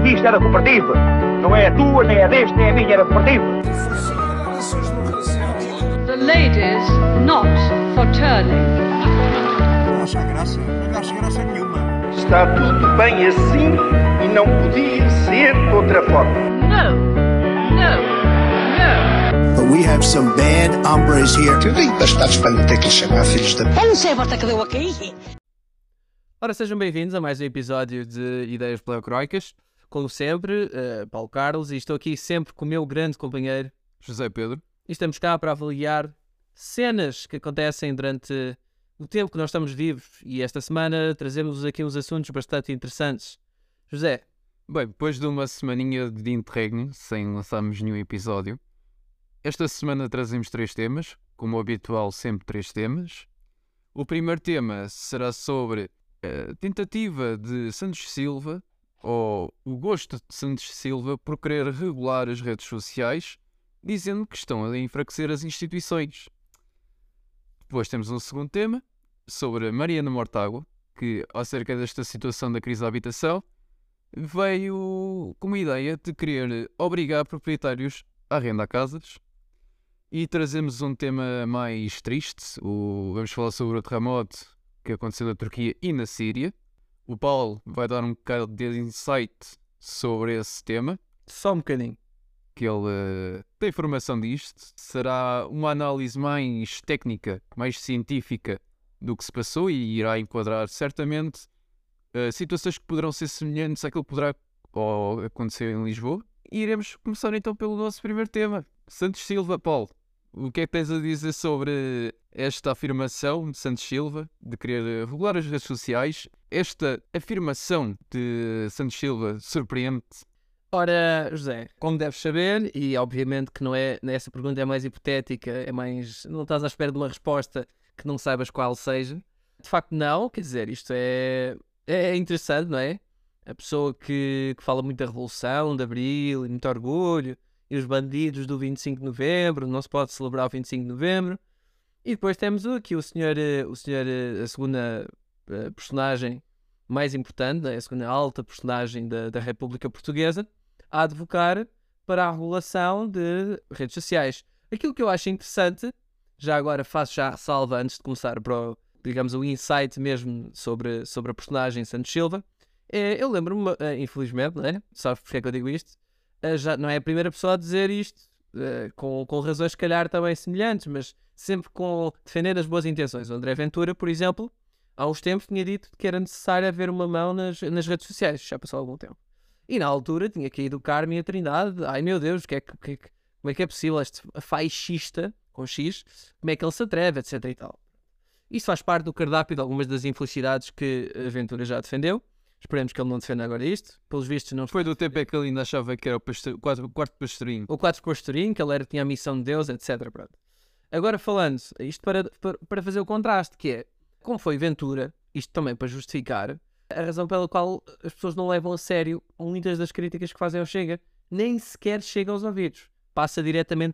Isto é da cooperativa. Não é a tua, nem é deste, nem é a minha, é da cooperativa. The ladies not for turning. Não acha graça? Não acha graça nenhuma. Está tudo bem assim e não podia ser de outra forma. No, no, no. But we have some bad hombres here. Eu digo bastados para não ter que lhe chamar filhos da... Eu não sei a volta que deu aqui. Ora, sejam bem-vindos a mais um episódio de Ideias Pleocroicas. Como sempre, Paulo Carlos, e estou aqui sempre com o meu grande companheiro José Pedro. E estamos cá para avaliar cenas que acontecem durante o tempo que nós estamos vivos. E esta semana trazemos aqui uns assuntos bastante interessantes. José. Bem, depois de uma semaninha de interregno, sem lançarmos nenhum episódio, esta semana trazemos 3 temas, como habitual, sempre 3 temas. O primeiro tema será sobre a tentativa de Santos Silva, ou o gosto de Santos Silva por querer regular as redes sociais, dizendo que estão a enfraquecer as instituições. Depois temos um segundo tema, sobre Mariana Mortágua, que, acerca desta situação da crise da habitação, veio com uma ideia de querer obrigar proprietários a arrendar casas. E trazemos um tema mais triste, vamos falar sobre o terremoto que aconteceu na Turquia e na Síria. O Paulo vai dar um bocado de insight sobre esse tema. Só um bocadinho. Que ele tem informação disto. Será uma análise mais técnica, mais científica do que se passou e irá enquadrar certamente situações que poderão ser semelhantes àquilo que poderá acontecer em Lisboa. E iremos começar então pelo nosso primeiro tema. Santos Silva, Paulo, o que é que tens a dizer sobre esta afirmação de Santos Silva de querer regular as redes sociais? Esta afirmação de Santos Silva surpreende-te? Ora, José, como deves saber, e obviamente que não é, essa pergunta é mais hipotética, não estás à espera de uma resposta que não saibas qual seja. De facto não, quer dizer, isto é interessante, não é? A pessoa que fala muito da Revolução, de Abril, e muito orgulho, e os bandidos do 25 de Novembro, não se pode celebrar o 25 de Novembro. E depois temos aqui a segunda personagem mais importante, né? A segunda alta personagem da República Portuguesa, a advocar para a regulação de redes sociais. Aquilo que eu acho interessante, já agora faço já a ressalva antes de começar para o insight mesmo sobre a personagem Santos Silva, eu lembro-me, infelizmente, não é? Sabes porque é que eu digo isto? Já não é a primeira pessoa a dizer isto, com razões se calhar também semelhantes, mas sempre com defender as boas intenções. O André Ventura, por exemplo, há uns tempos tinha dito que era necessário haver uma mão nas redes sociais, já passou algum tempo. E na altura tinha que educar-me a Trindade. Ai meu Deus, como é que é possível este fascista, com X, como é que ele se atreve, etc e tal. Isso faz parte do cardápio de algumas das infelicidades que a Ventura já defendeu. Esperemos que ele não defenda agora isto. Pelos vistos não foi do tempo que ele ainda achava que era o quarto pastorinho. O quarto pastorinho, que ele tinha a missão de Deus, etc. Pronto. Agora falando, isto para fazer o contraste, que é, como foi Ventura, isto também para justificar a razão pela qual as pessoas não levam a sério muitas das críticas que fazem ao Chega. Nem sequer chega aos ouvidos. Passa diretamente,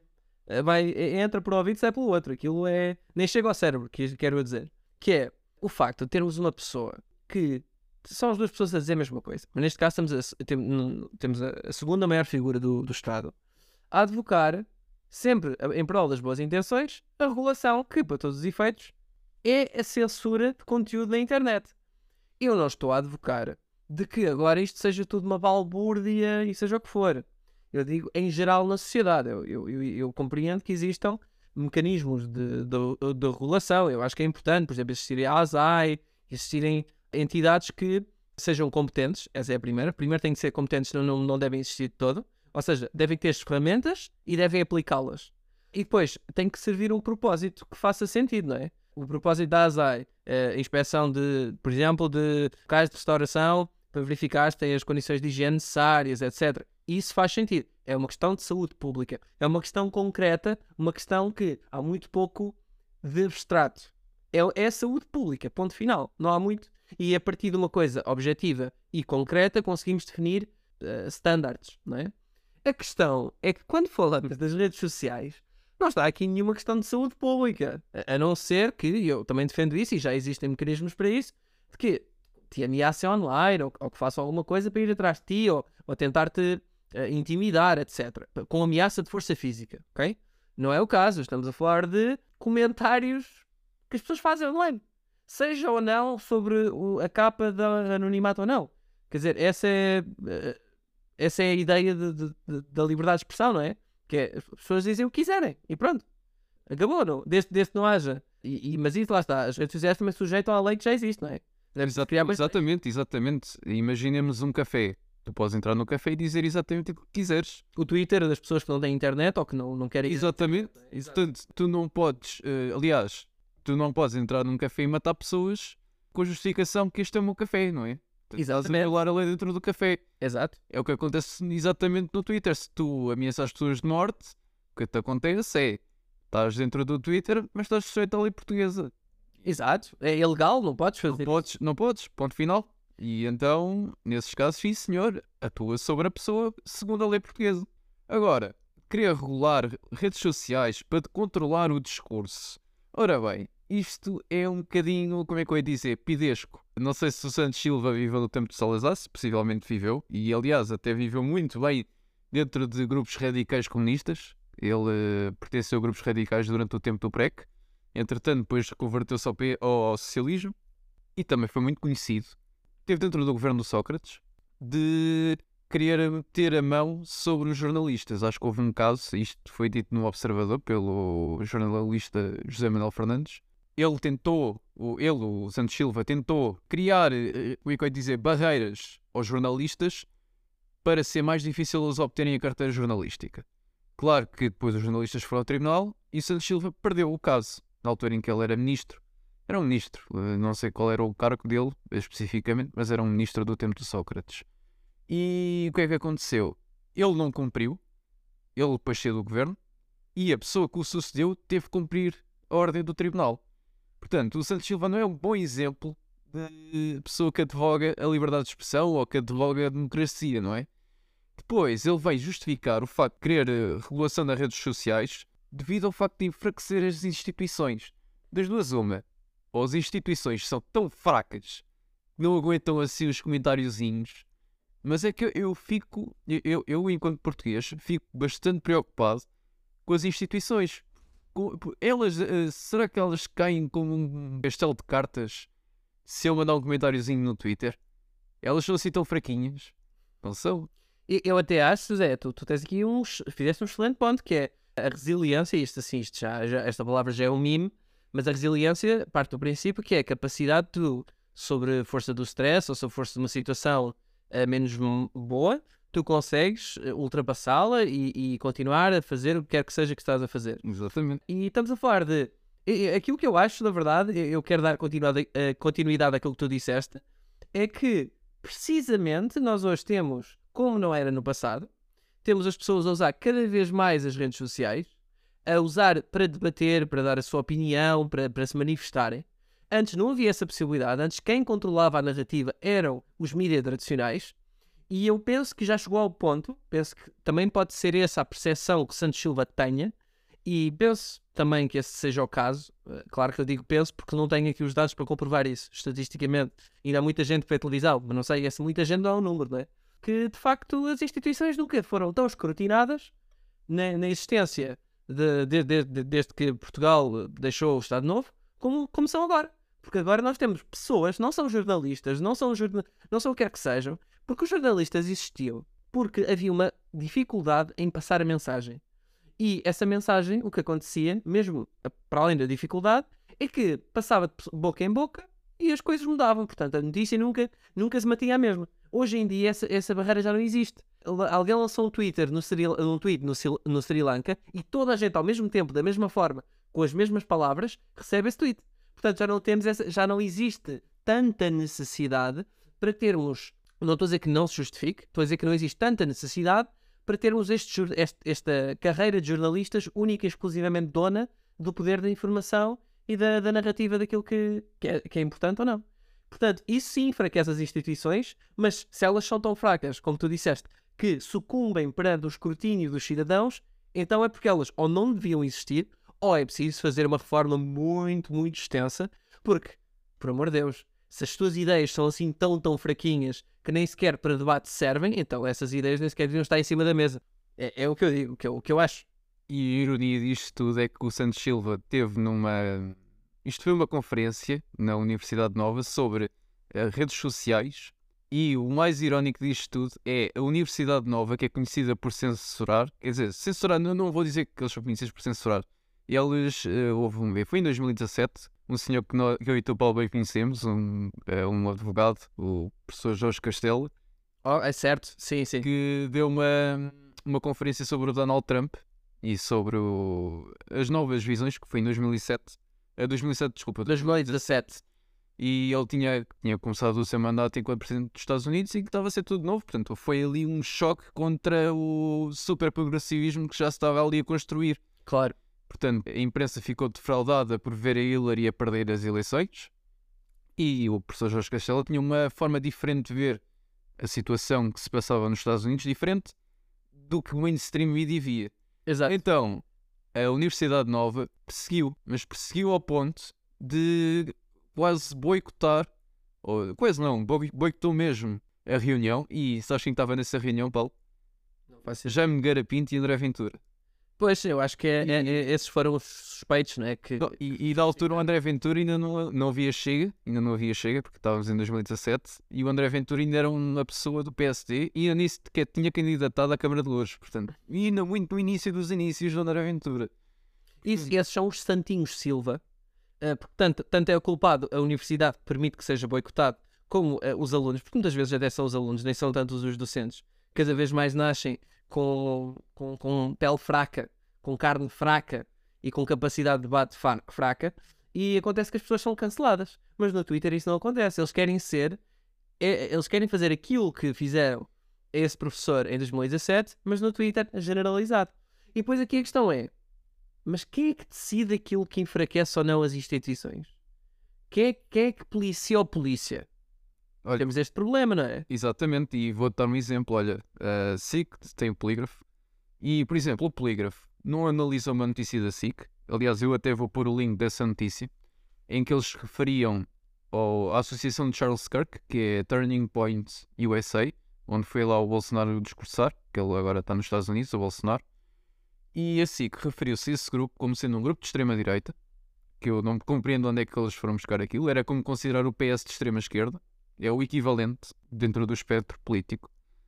entra por um ouvido e sai pelo outro. Aquilo nem chega ao cérebro, quero dizer. Que é o facto de termos uma pessoa que são as duas pessoas a dizer a mesma coisa. Mas neste caso temos a segunda maior figura do Estado a advocar, sempre em prol das boas intenções, a regulação que, para todos os efeitos, é a censura de conteúdo na internet. Eu não estou a advocar de que agora isto seja tudo uma balbúrdia e seja o que for. Eu digo em geral na sociedade. Eu compreendo que existam mecanismos de regulação. Eu acho que é importante, por exemplo, existirem a ASAI, existirem entidades que sejam competentes. Essa é a primeira. Primeiro têm que ser competentes, não devem existir de todo. Ou seja, devem ter as ferramentas e devem aplicá-las. E depois tem que servir um propósito que faça sentido, não é? O propósito da ASAI, a inspeção por exemplo, de locais de restauração para verificar se têm as condições de higiene necessárias, etc. Isso faz sentido. É uma questão de saúde pública. É uma questão concreta, uma questão que há muito pouco de abstrato. É a saúde pública, ponto final. Não há muito. E a partir de uma coisa objetiva e concreta conseguimos definir standards, não é? A questão é que quando falamos das redes sociais, não está aqui nenhuma questão de saúde pública. A não ser que, eu também defendo isso, e já existem mecanismos para isso, de que te ameacem online, ou que façam alguma coisa para ir atrás de ti, ou ou tentar-te intimidar, etc. Com ameaça de força física, ok? Não é o caso, estamos a falar de comentários que as pessoas fazem online. Seja ou não sobre a capa da anonimato ou não. Quer dizer, essa é a ideia da liberdade de expressão, não é? Que é, as pessoas dizem o que quiserem e pronto. Acabou, não? Desde que não haja. Mas isso lá está. As redes sociais também sujeitam à lei que já existe, não é? Exatamente. Imaginemos um café. Tu podes entrar no café e dizer exatamente o que quiseres. O Twitter das pessoas que não têm internet ou que não querem... Exatamente. Portanto, tu não podes... aliás, tu não podes entrar num café e matar pessoas com a justificação que este é o meu café, não é? Estás a violar a lei dentro do café. Exato. É o que acontece exatamente no Twitter. Se tu ameaças as pessoas de morte, o que te acontece é... Estás dentro do Twitter, mas estás sujeito à lei portuguesa. Exato. É ilegal, não podes fazer. Não podes, ponto final. E então, nesses casos, sim senhor, atua sobre a pessoa segundo a lei portuguesa. Agora, querer regular redes sociais para controlar o discurso. Ora bem, isto é um bocadinho, como é que eu ia dizer, pidesco. Não sei se o Santos Silva viveu no tempo de Salazar, se possivelmente viveu, e aliás até viveu muito bem dentro de grupos radicais comunistas. Ele pertenceu a grupos radicais durante o tempo do PREC. Entretanto, depois converteu-se ao socialismo. E também foi muito conhecido. Esteve dentro do governo do Sócrates de querer meter a mão sobre os jornalistas. Acho que houve um caso, isto foi dito no Observador pelo jornalista José Manuel Fernandes. O Santos Silva, tentou criar, como é que eu ia dizer, barreiras aos jornalistas para ser mais difícil eles obterem a carteira jornalística. Claro que depois os jornalistas foram ao tribunal e Santos Silva perdeu o caso, na altura em que ele era ministro. Era um ministro, não sei qual era o cargo dele especificamente, mas era um ministro do tempo de Sócrates. E o que é que aconteceu? Ele não cumpriu, ele depois saiu do governo, e a pessoa que o sucedeu teve que cumprir a ordem do tribunal. Portanto, o Santos Silva não é um bom exemplo de pessoa que advoga a liberdade de expressão ou que advoga a democracia, não é? Depois, ele veio justificar o facto de querer regulação das redes sociais devido ao facto de enfraquecer as instituições. Das duas, uma. Ou as instituições são tão fracas que não aguentam assim os comentáriozinhos, mas é que eu enquanto português, fico bastante preocupado com as instituições. Será que elas caem como um castelo de cartas se eu mandar um comentáriozinho no Twitter? Elas são assim tão fraquinhas? Não são? Eu até acho, José, tu tens aqui fizeste um excelente ponto, que é a resiliência, esta palavra já é um meme, mas a resiliência parte do princípio que é a capacidade de tu, sobre a força do stress ou sobre a força de uma situação menos boa, tu consegues ultrapassá-la e continuar a fazer o que quer que seja que estás a fazer. Exatamente. E estamos a falar de... Aquilo que eu acho, na verdade, eu quero dar continuidade àquilo que tu disseste, é que, precisamente, nós hoje temos, como não era no passado, temos as pessoas a usar cada vez mais as redes sociais, a usar para debater, para dar a sua opinião, para se manifestarem. Antes não havia essa possibilidade. Antes quem controlava a narrativa eram os mídias tradicionais. E eu penso que já chegou ao ponto, penso que também pode ser essa a percepção que Santos Silva tenha, e penso também que esse seja o caso. Claro que eu digo penso porque não tenho aqui os dados para comprovar isso, estatisticamente. Ainda há muita gente que vê televisão, mas não sei, essa muita gente não é um número, não é? Que de facto as instituições nunca foram tão escrutinadas na existência desde que Portugal deixou o Estado Novo, como são agora. Porque agora nós temos pessoas, não são jornalistas, não são o que quer que sejam, porque os jornalistas existiam porque havia uma dificuldade em passar a mensagem. E essa mensagem, o que acontecia, mesmo para além da dificuldade, é que passava de boca em boca e as coisas mudavam. Portanto, a notícia nunca se mantinha a mesma. Hoje em dia essa barreira já não existe. Alguém lançou um tweet no Sri Lanka e toda a gente ao mesmo tempo, da mesma forma, com as mesmas palavras, recebe esse tweet. Portanto, já não existe tanta necessidade para termos, não estou a dizer que não se justifique, estou a dizer que não existe tanta necessidade para termos esta carreira de jornalistas única e exclusivamente dona do poder da informação e da narrativa daquilo que é importante ou não. Portanto, isso sim enfraquece as instituições, mas se elas são tão fracas, como tu disseste, que sucumbem perante o escrutínio dos cidadãos, então é porque elas ou não deviam existir, ou é preciso fazer uma reforma muito, muito extensa, porque, por amor de Deus, Se as tuas ideias são assim tão fraquinhas que nem sequer para debate servem, então essas ideias nem sequer deviam estar em cima da mesa. É o que eu digo, o que eu acho. E a ironia disto tudo é que o Santos Silva teve numa... Isto foi uma conferência na Universidade Nova sobre redes sociais, e o mais irónico disto tudo é a Universidade Nova, que é conhecida por censurar, quer dizer, censurar, não vou dizer que eles são conhecidos por censurar. Eles, houve foi em 2017, um senhor que eu e o Paulo bem conhecemos, um advogado, o professor Jorge Castelo, É certo, sim. que deu uma conferência sobre o Donald Trump e sobre as novas visões, que foi em 2007, 2017. E ele tinha começado o seu mandato enquanto Presidente dos Estados Unidos e que estava a ser tudo novo. Portanto, foi ali um choque contra o super progressivismo que já se estava ali a construir. Claro. Portanto, a imprensa ficou defraudada por ver a Hillary a perder as eleições, e o professor Jorge Castelo tinha uma forma diferente de ver a situação que se passava nos Estados Unidos, diferente do que o mainstream media via. Exato. Então, a Universidade Nova perseguiu ao ponto de quase boicotar, ou quase não, boicotou mesmo a reunião. E sabes quem estava nessa reunião, Paulo? Jaime Nogueira Pinto e André Ventura. Pois, eu acho que esses foram os suspeitos, não é? E da altura o André Ventura ainda não havia Chega, porque estávamos em 2017, e o André Ventura ainda era uma pessoa do PSD e ainda nisso que tinha candidatado à Câmara de Louros, portanto, e ainda muito no início dos inícios do André Ventura. E esses são os Santinhos Silva, porque tanto é o culpado a universidade que permite que seja boicotado, como os alunos, porque muitas vezes até são os alunos, nem são tanto os docentes, cada vez mais nascem com pele fraca, com carne fraca e com capacidade de debate fraca, e acontece que as pessoas são canceladas. Mas no Twitter isso não acontece. Eles querem fazer aquilo que fizeram a esse professor em 2017, mas no Twitter generalizado. E depois aqui a questão é, mas quem é que decide aquilo que enfraquece ou não as instituições? Quem é que policia ou polícia? Olha, temos este problema, não é? Exatamente, e vou-te dar um exemplo. Olha, a SIC tem o polígrafo, e, por exemplo, o polígrafo não analisa uma notícia da SIC. Aliás, eu até vou pôr o link dessa notícia, em que eles referiam à associação de Charles Kirk, que é Turning Point USA, onde foi lá o Bolsonaro discursar, que ele agora está nos Estados Unidos, o Bolsonaro, e a SIC referiu-se a esse grupo como sendo um grupo de extrema-direita, que eu não compreendo onde é que eles foram buscar aquilo. Era como considerar o PS de extrema-esquerda. É o equivalente dentro do espectro político.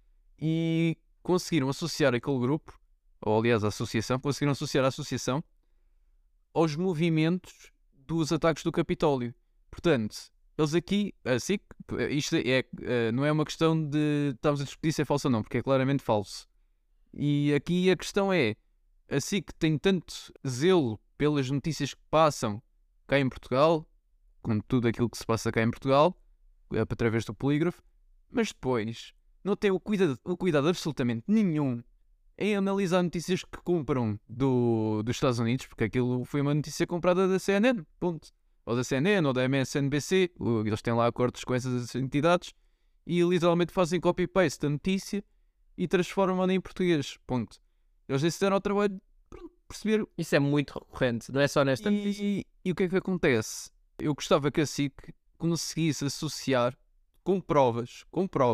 E conseguiram associar aquele grupo, ou aliás a associação, aos movimentos dos ataques do Capitólio. Portanto, eles aqui, assim, isto não é uma questão de estamos a discutir se é falso ou não, porque é claramente falso. E aqui a questão é, a SIC tem tanto zelo pelas notícias que passam cá em Portugal, como tudo aquilo que se passa cá em Portugal, através do polígrafo, mas depois não tem o cuidado absolutamente nenhum em analisar notícias que compram dos Estados Unidos, porque aquilo foi uma notícia comprada da CNN, ponto. Ou da CNN, ou da MSNBC, eles têm lá acordos com essas entidades, e literalmente fazem copy-paste da notícia e transformam-na em português, ponto. Eles nem se deram ao trabalho de perceber. Isso é muito recorrente, não é só nesta notícia. E o que é que acontece? Eu gostava que a SIC conseguisse associar com provas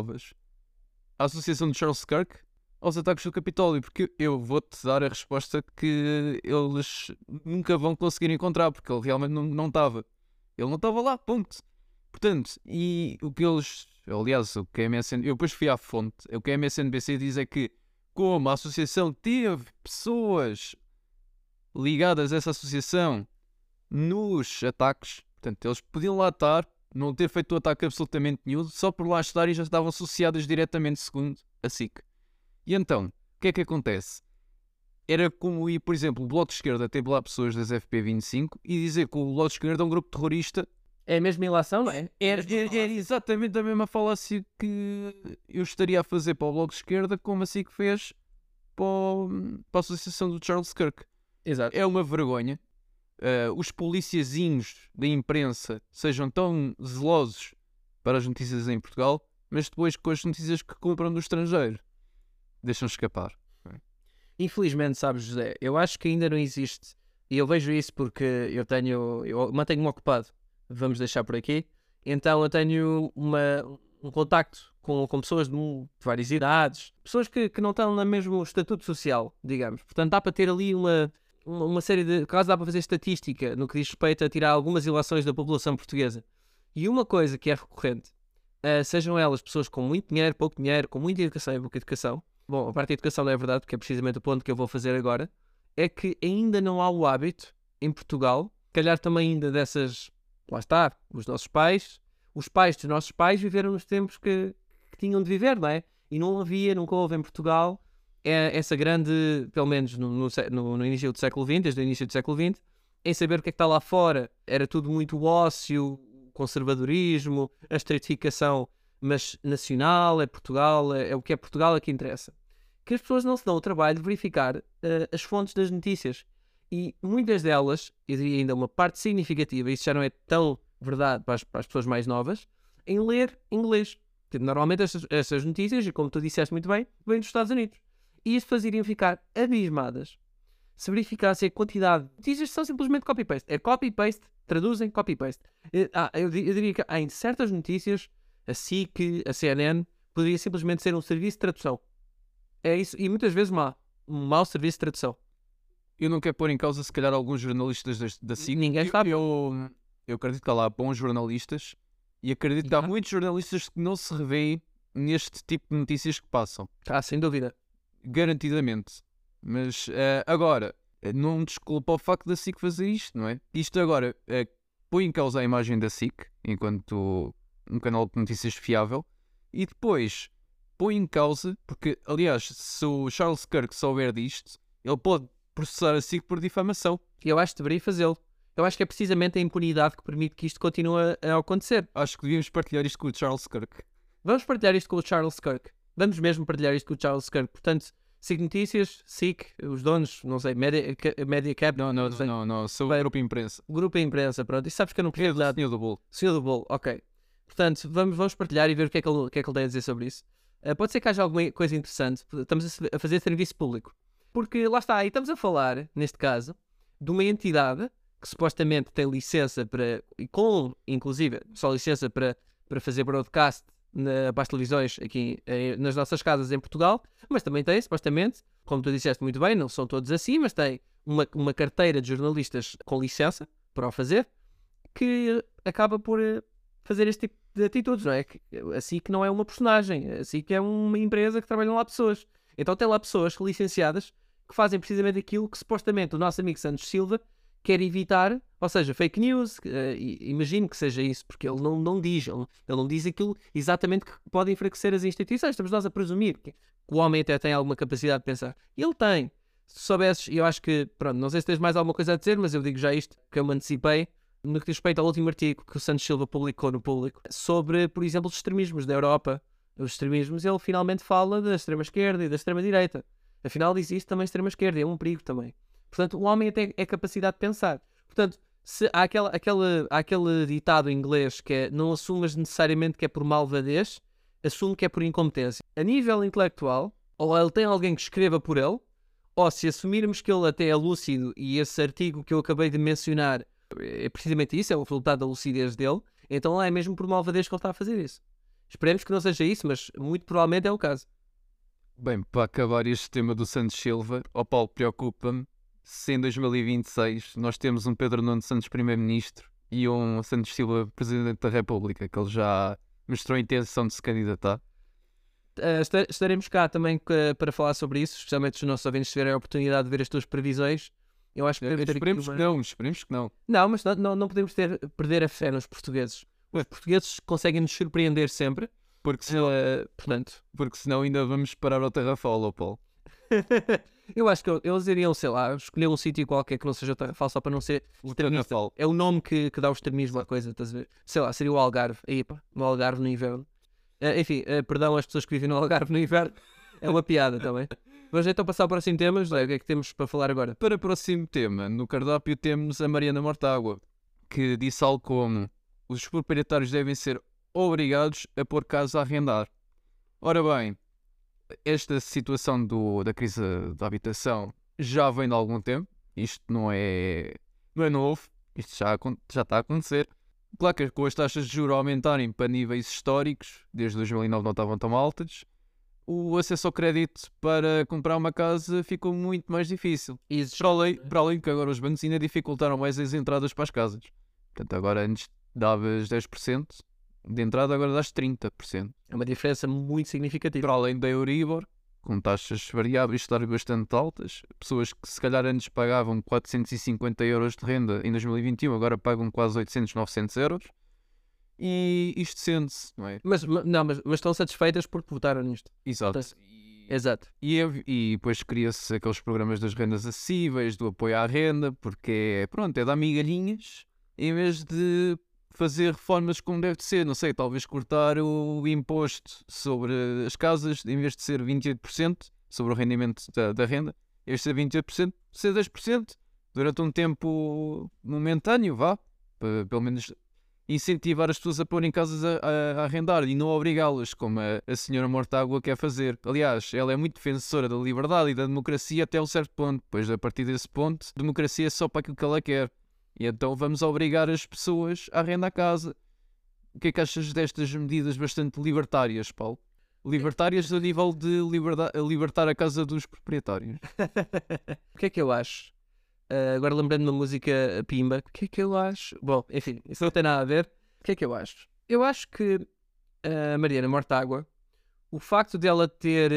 a associação de Charles Kirk aos ataques do Capitólio, porque eu vou-te dar a resposta que eles nunca vão conseguir encontrar, porque ele realmente não estava. Ele não estava lá, ponto. Portanto, e o que eles... Aliás, o que a MSN... Eu depois fui à fonte. O que a MSNBC diz é que, como a associação teve pessoas ligadas a essa associação nos ataques, portanto, eles podiam lá estar, não ter feito o ataque absolutamente nenhum, só por lá estar e já estavam associadas diretamente, segundo a SIC. E então, o que é que acontece? Era como ir, por exemplo, o Bloco de Esquerda ter lá pessoas das FP25 e dizer que o Bloco de Esquerda é um grupo terrorista. É a mesma ilação, não é? Era exatamente a mesma falácia que eu estaria a fazer para o Bloco de Esquerda, como a SIC fez para a associação do Charles Kirk. Exato. É uma vergonha. Os policiazinhos da imprensa sejam tão zelosos para as notícias em Portugal, mas depois com as notícias que compram do estrangeiro deixam escapar. Infelizmente, sabes, José, eu acho que ainda não existe, e eu vejo isso porque eu mantenho-me ocupado, vamos deixar por aqui, Então eu tenho um contacto com pessoas de várias idades, pessoas que não estão no mesmo estatuto social, digamos. Portanto, dá para ter ali uma série de... Caso dá para fazer estatística no que diz respeito a tirar algumas ilações da população portuguesa. E uma coisa que é recorrente, sejam elas pessoas com muito dinheiro, pouco dinheiro, com muita educação e pouca educação. Bom, a parte da educação não é verdade, porque é precisamente o ponto que eu vou fazer agora. É que ainda não há o hábito, em Portugal, calhar também ainda dessas... Lá está, os nossos pais, os pais dos nossos pais viveram nos tempos que tinham de viver, não é? E nunca houve em Portugal essa grande, pelo menos no início do século XX, desde o início do século XX, em saber o que é que está lá fora. Era tudo muito ócio, conservadorismo, a estratificação, mas nacional, é Portugal, é o que é Portugal é que interessa. Que as pessoas não se dão o trabalho de verificar as fontes das notícias. E muitas delas, eu diria ainda uma parte significativa, isso já não é tão verdade para as pessoas mais novas, em ler inglês. Normalmente estas notícias, e como tu disseste muito bem, vêm dos Estados Unidos. E as pessoas iriam ficar abismadas se verificassem a quantidade de notícias que são simplesmente copy-paste. É copy-paste, traduzem, copy-paste. Eu diria que em certas notícias, a SIC, a CNN, poderia simplesmente ser um serviço de tradução. É isso, e muitas vezes um mau serviço de tradução. Eu não quero pôr em causa, se calhar, alguns jornalistas da SIC. Ninguém sabe. Eu acredito que há lá bons jornalistas e acredito que há muitos jornalistas que não se revêem neste tipo de notícias que passam. Sem dúvida. Garantidamente. Mas agora, não desculpa o facto da SIC fazer isto, não é? Isto agora põe em causa a imagem da SIC, enquanto um canal de notícias fiável, e depois põe em causa, porque, aliás, se o Charles Kirk souber disto, ele pode processar a SIC por difamação. E eu acho que deveria fazê-lo. Eu acho que é precisamente a impunidade que permite que isto continue a acontecer. Acho que devíamos partilhar isto com o Charles Kirk. Vamos partilhar isto com o Charles Kirk. Vamos mesmo partilhar isto com o Charles Kirk. Portanto, SIC Notícias, SIC, os donos, não sei, Mediacap... Não, sou o Grupo Imprensa. O Grupo Imprensa, pronto. E sabes que eu não preciso do Senhor do Bolo. Senhor do Bolo, ok. Portanto, vamos partilhar e ver o que é que ele tem a dizer sobre isso. Pode ser que haja alguma coisa interessante. Estamos a fazer serviço público. Porque, lá está, aí estamos a falar, neste caso, de uma entidade que supostamente tem licença para, inclusive, só licença para fazer broadcast para as televisões aqui nas nossas casas em Portugal, mas também tem, supostamente, como tu disseste muito bem, não são todos assim, mas tem uma carteira de jornalistas com licença para o fazer, que acaba por fazer este tipo de atitudes, não é? Assim que não é uma personagem, assim que é uma empresa que trabalham lá pessoas. Então tem lá pessoas licenciadas que fazem precisamente aquilo que supostamente o nosso amigo Santos Silva quer evitar, ou seja, fake news, imagino que seja isso, porque ele não diz aquilo exatamente que pode enfraquecer as instituições. Estamos nós a presumir que o homem até tem alguma capacidade de pensar. Ele tem. Se soubesses, eu acho que, pronto, não sei se tens mais alguma coisa a dizer, mas eu digo já isto, que eu me antecipei, no que diz respeito ao último artigo que o Santos Silva publicou no Público, sobre, por exemplo, os extremismos da Europa. Os extremismos, ele finalmente fala da extrema-esquerda e da extrema-direita. Afinal, existe também extrema-esquerda, é um perigo também. Portanto, o homem até é capacidade de pensar. Portanto, se há aquele ditado em inglês que é não assumas necessariamente que é por malvadez, assume que é por incompetência. A nível intelectual, ou ele tem alguém que escreva por ele, ou se assumirmos que ele até é lúcido e esse artigo que eu acabei de mencionar é precisamente isso, é o resultado da lucidez dele, então é mesmo por malvadez que ele está a fazer isso. Esperemos que não seja isso, mas muito provavelmente é o caso. Bem, para acabar este tema do Santos Silva, Paulo, preocupa-me se em 2026 nós temos um Pedro Nuno Santos Primeiro-Ministro e um Santos Silva Presidente da República, que ele já mostrou a intenção de se candidatar. Estaremos cá também para falar sobre isso, especialmente se os nossos ouvintes tiverem a oportunidade de ver as tuas previsões. Eu acho que esperemos que não. Não, mas não podemos perder a fé nos portugueses. Os portugueses conseguem nos surpreender sempre. Porque senão ainda vamos parar ao Terrafal, Paulo. Eu acho que eles iriam, sei lá, escolher um sítio qualquer que não seja o Terrafal, só para não ser extremista. É o nome que dá o extremismo à coisa, estás a ver? Sei lá, seria o Algarve. Aí, pá, no Algarve no inverno. Enfim, perdão às pessoas que vivem no Algarve no inverno. É uma piada também. Vamos então passar para o próximo tema. O que é que temos para falar agora? Para o próximo tema, no cardápio temos a Mariana Mortágua, que disse algo como: os proprietários devem ser obrigados a pôr casa a arrendar. Ora bem, esta situação da crise da habitação já vem de algum tempo. Isto não é novo. Isto já está a acontecer. Claro que com as taxas de juros aumentarem para níveis históricos, desde 2009 não estavam tão altas, o acesso ao crédito para comprar uma casa ficou muito mais difícil. Para além que agora os bancos ainda dificultaram mais as entradas para as casas. Portanto, agora antes davas 10% de entrada, agora dás 30%. É uma diferença muito significativa. Para além da Euribor, com taxas variáveis estarem bastante altas, pessoas que se calhar antes pagavam 450 euros de renda em 2021, agora pagam quase 800, 900 euros. E isto sente-se, não é? Mas estão satisfeitas porque votaram nisto. Exato. Exato. E depois cria-se aqueles programas das rendas acessíveis, do apoio à renda, porque é dar migalhinhas, em vez de fazer reformas como deve de ser, não sei, talvez cortar o imposto sobre as casas, em vez de ser 28% sobre o rendimento da renda, em vez de ser 28%, ser 10%, durante um tempo momentâneo, pelo menos incentivar as pessoas a porem casas a arrendar e não obrigá-las, como a senhora Mortágua quer fazer. Aliás, ela é muito defensora da liberdade e da democracia até um certo ponto, pois a partir desse ponto, a democracia é só para aquilo que ela quer. E então vamos obrigar as pessoas a arrendar a casa. O que é que achas destas medidas bastante libertárias, Paulo? Libertárias a nível de libertar a casa dos proprietários. O que é que eu acho? Agora lembrando-me da música Pimba, o que é que eu acho? Bom, enfim, isso não tem nada a ver. O que é que eu acho? Eu acho que a Mariana Mortágua, o facto dela ter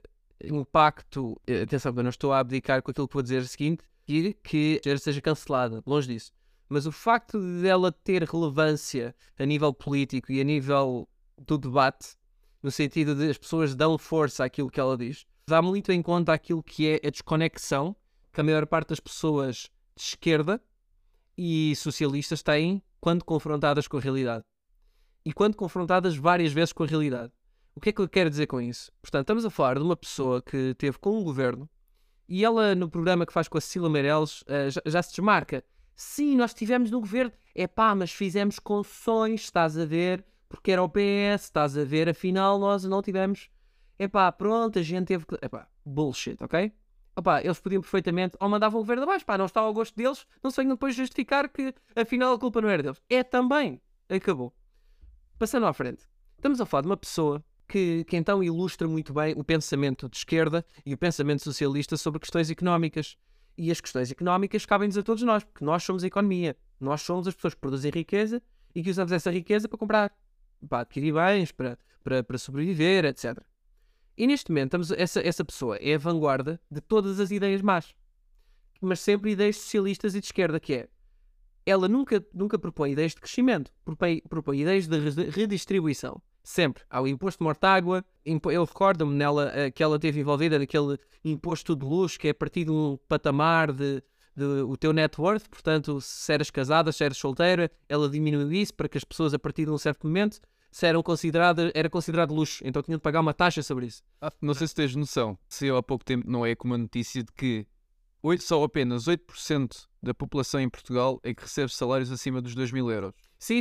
impacto... atenção, eu não estou a abdicar com aquilo que vou dizer o seguinte, que seja cancelada, longe disso. Mas o facto dela ter relevância a nível político e a nível do debate, no sentido de as pessoas dão força àquilo que ela diz, dá muito em conta aquilo que é a desconexão que a maior parte das pessoas de esquerda e socialistas têm quando confrontadas com a realidade. E quando confrontadas várias vezes com a realidade. O que é que eu quero dizer com isso? Portanto, estamos a falar de uma pessoa que teve com um governo e ela, no programa que faz com a Cecília Meirelles, já se desmarca. Sim, nós estivemos no governo. Mas fizemos concessões, estás a ver, porque era o PS, estás a ver, afinal nós não tivemos. Pronto, a gente teve que... bullshit, ok? Eles podiam perfeitamente, ou mandavam o governo abaixo, não está ao gosto deles, não se venham depois justificar que afinal a culpa não era deles. É também. Acabou. Passando à frente. Estamos a falar de uma pessoa que então ilustra muito bem o pensamento de esquerda e o pensamento socialista sobre questões económicas. E as questões económicas cabem-nos a todos nós, porque nós somos a economia. Nós somos as pessoas que produzem riqueza e que usamos essa riqueza para comprar, para adquirir bens, para sobreviver, etc. E neste momento essa pessoa é a vanguarda de todas as ideias más. Mas sempre ideias socialistas e de esquerda, que é... Ela nunca propõe ideias de crescimento, propõe ideias de redistribuição. Sempre. Há o imposto de Mortágua, eu recordo-me nela que ela esteve envolvida naquele imposto de luxo, que é a partir de um patamar de o teu net worth, portanto, se eras casada, se eras solteira, ela diminuiu isso para que as pessoas, a partir de um certo momento, era considerado luxo, então tinham de pagar uma taxa sobre isso. Não sei se tens noção, se há pouco tempo não é como a notícia de que só apenas 8% da população em Portugal é que recebe salários acima dos 2.000 euros. Sim.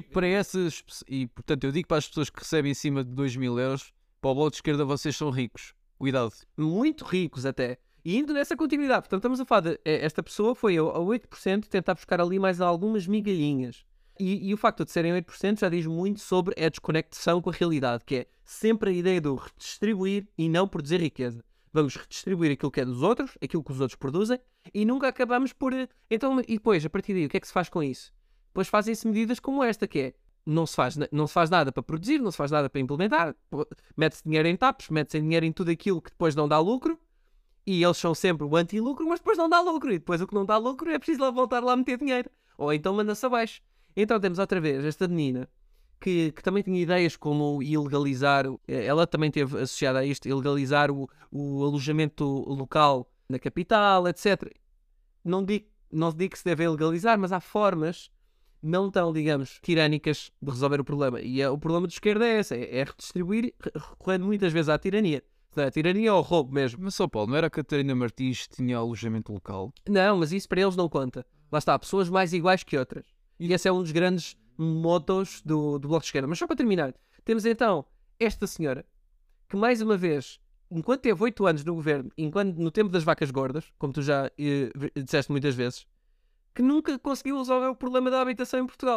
E portanto eu digo para as pessoas que recebem acima de 2.000 euros, para o bloco de esquerda vocês são ricos. Cuidado. Muito ricos até. E indo nessa continuidade. Portanto, estamos a falar de... Esta pessoa foi a 8% tentar buscar ali mais algumas migalhinhas. E o facto de serem 8% já diz muito sobre a desconexão com a realidade, que é sempre a ideia de redistribuir e não produzir riqueza. Vamos redistribuir aquilo que é dos outros, aquilo que os outros produzem, e nunca acabamos por... Então, e depois, a partir daí, o que é que se faz com isso? Depois fazem-se medidas como esta, que é... Não se faz nada para produzir, não se faz nada para implementar, mete-se dinheiro em TAPs, mete-se dinheiro em tudo aquilo que depois não dá lucro, e eles são sempre o anti-lucro, mas depois não dá lucro, e depois o que não dá lucro é preciso lá voltar lá a meter dinheiro, ou então manda-se abaixo. Então temos outra vez esta menina, que também tinha ideias como ilegalizar, ela também esteve associada a isto, ilegalizar o alojamento local na capital, etc. Não digo que se deve legalizar, mas há formas não tão, digamos, tirânicas de resolver o problema. E o problema de esquerda é esse, é redistribuir, recorrendo muitas vezes à tirania. A tirania é o roubo mesmo. Mas só Paulo, não era a Catarina Martins que tinha alojamento local? Não, mas isso para eles não conta. Lá está, pessoas mais iguais que outras. E esse é um dos grandes motos do Bloco de Esquerda. Mas só para terminar, temos então esta senhora, que mais uma vez, enquanto teve 8 anos no governo, enquanto no tempo das vacas gordas, como tu já disseste muitas vezes, que nunca conseguiu resolver o problema da habitação em Portugal.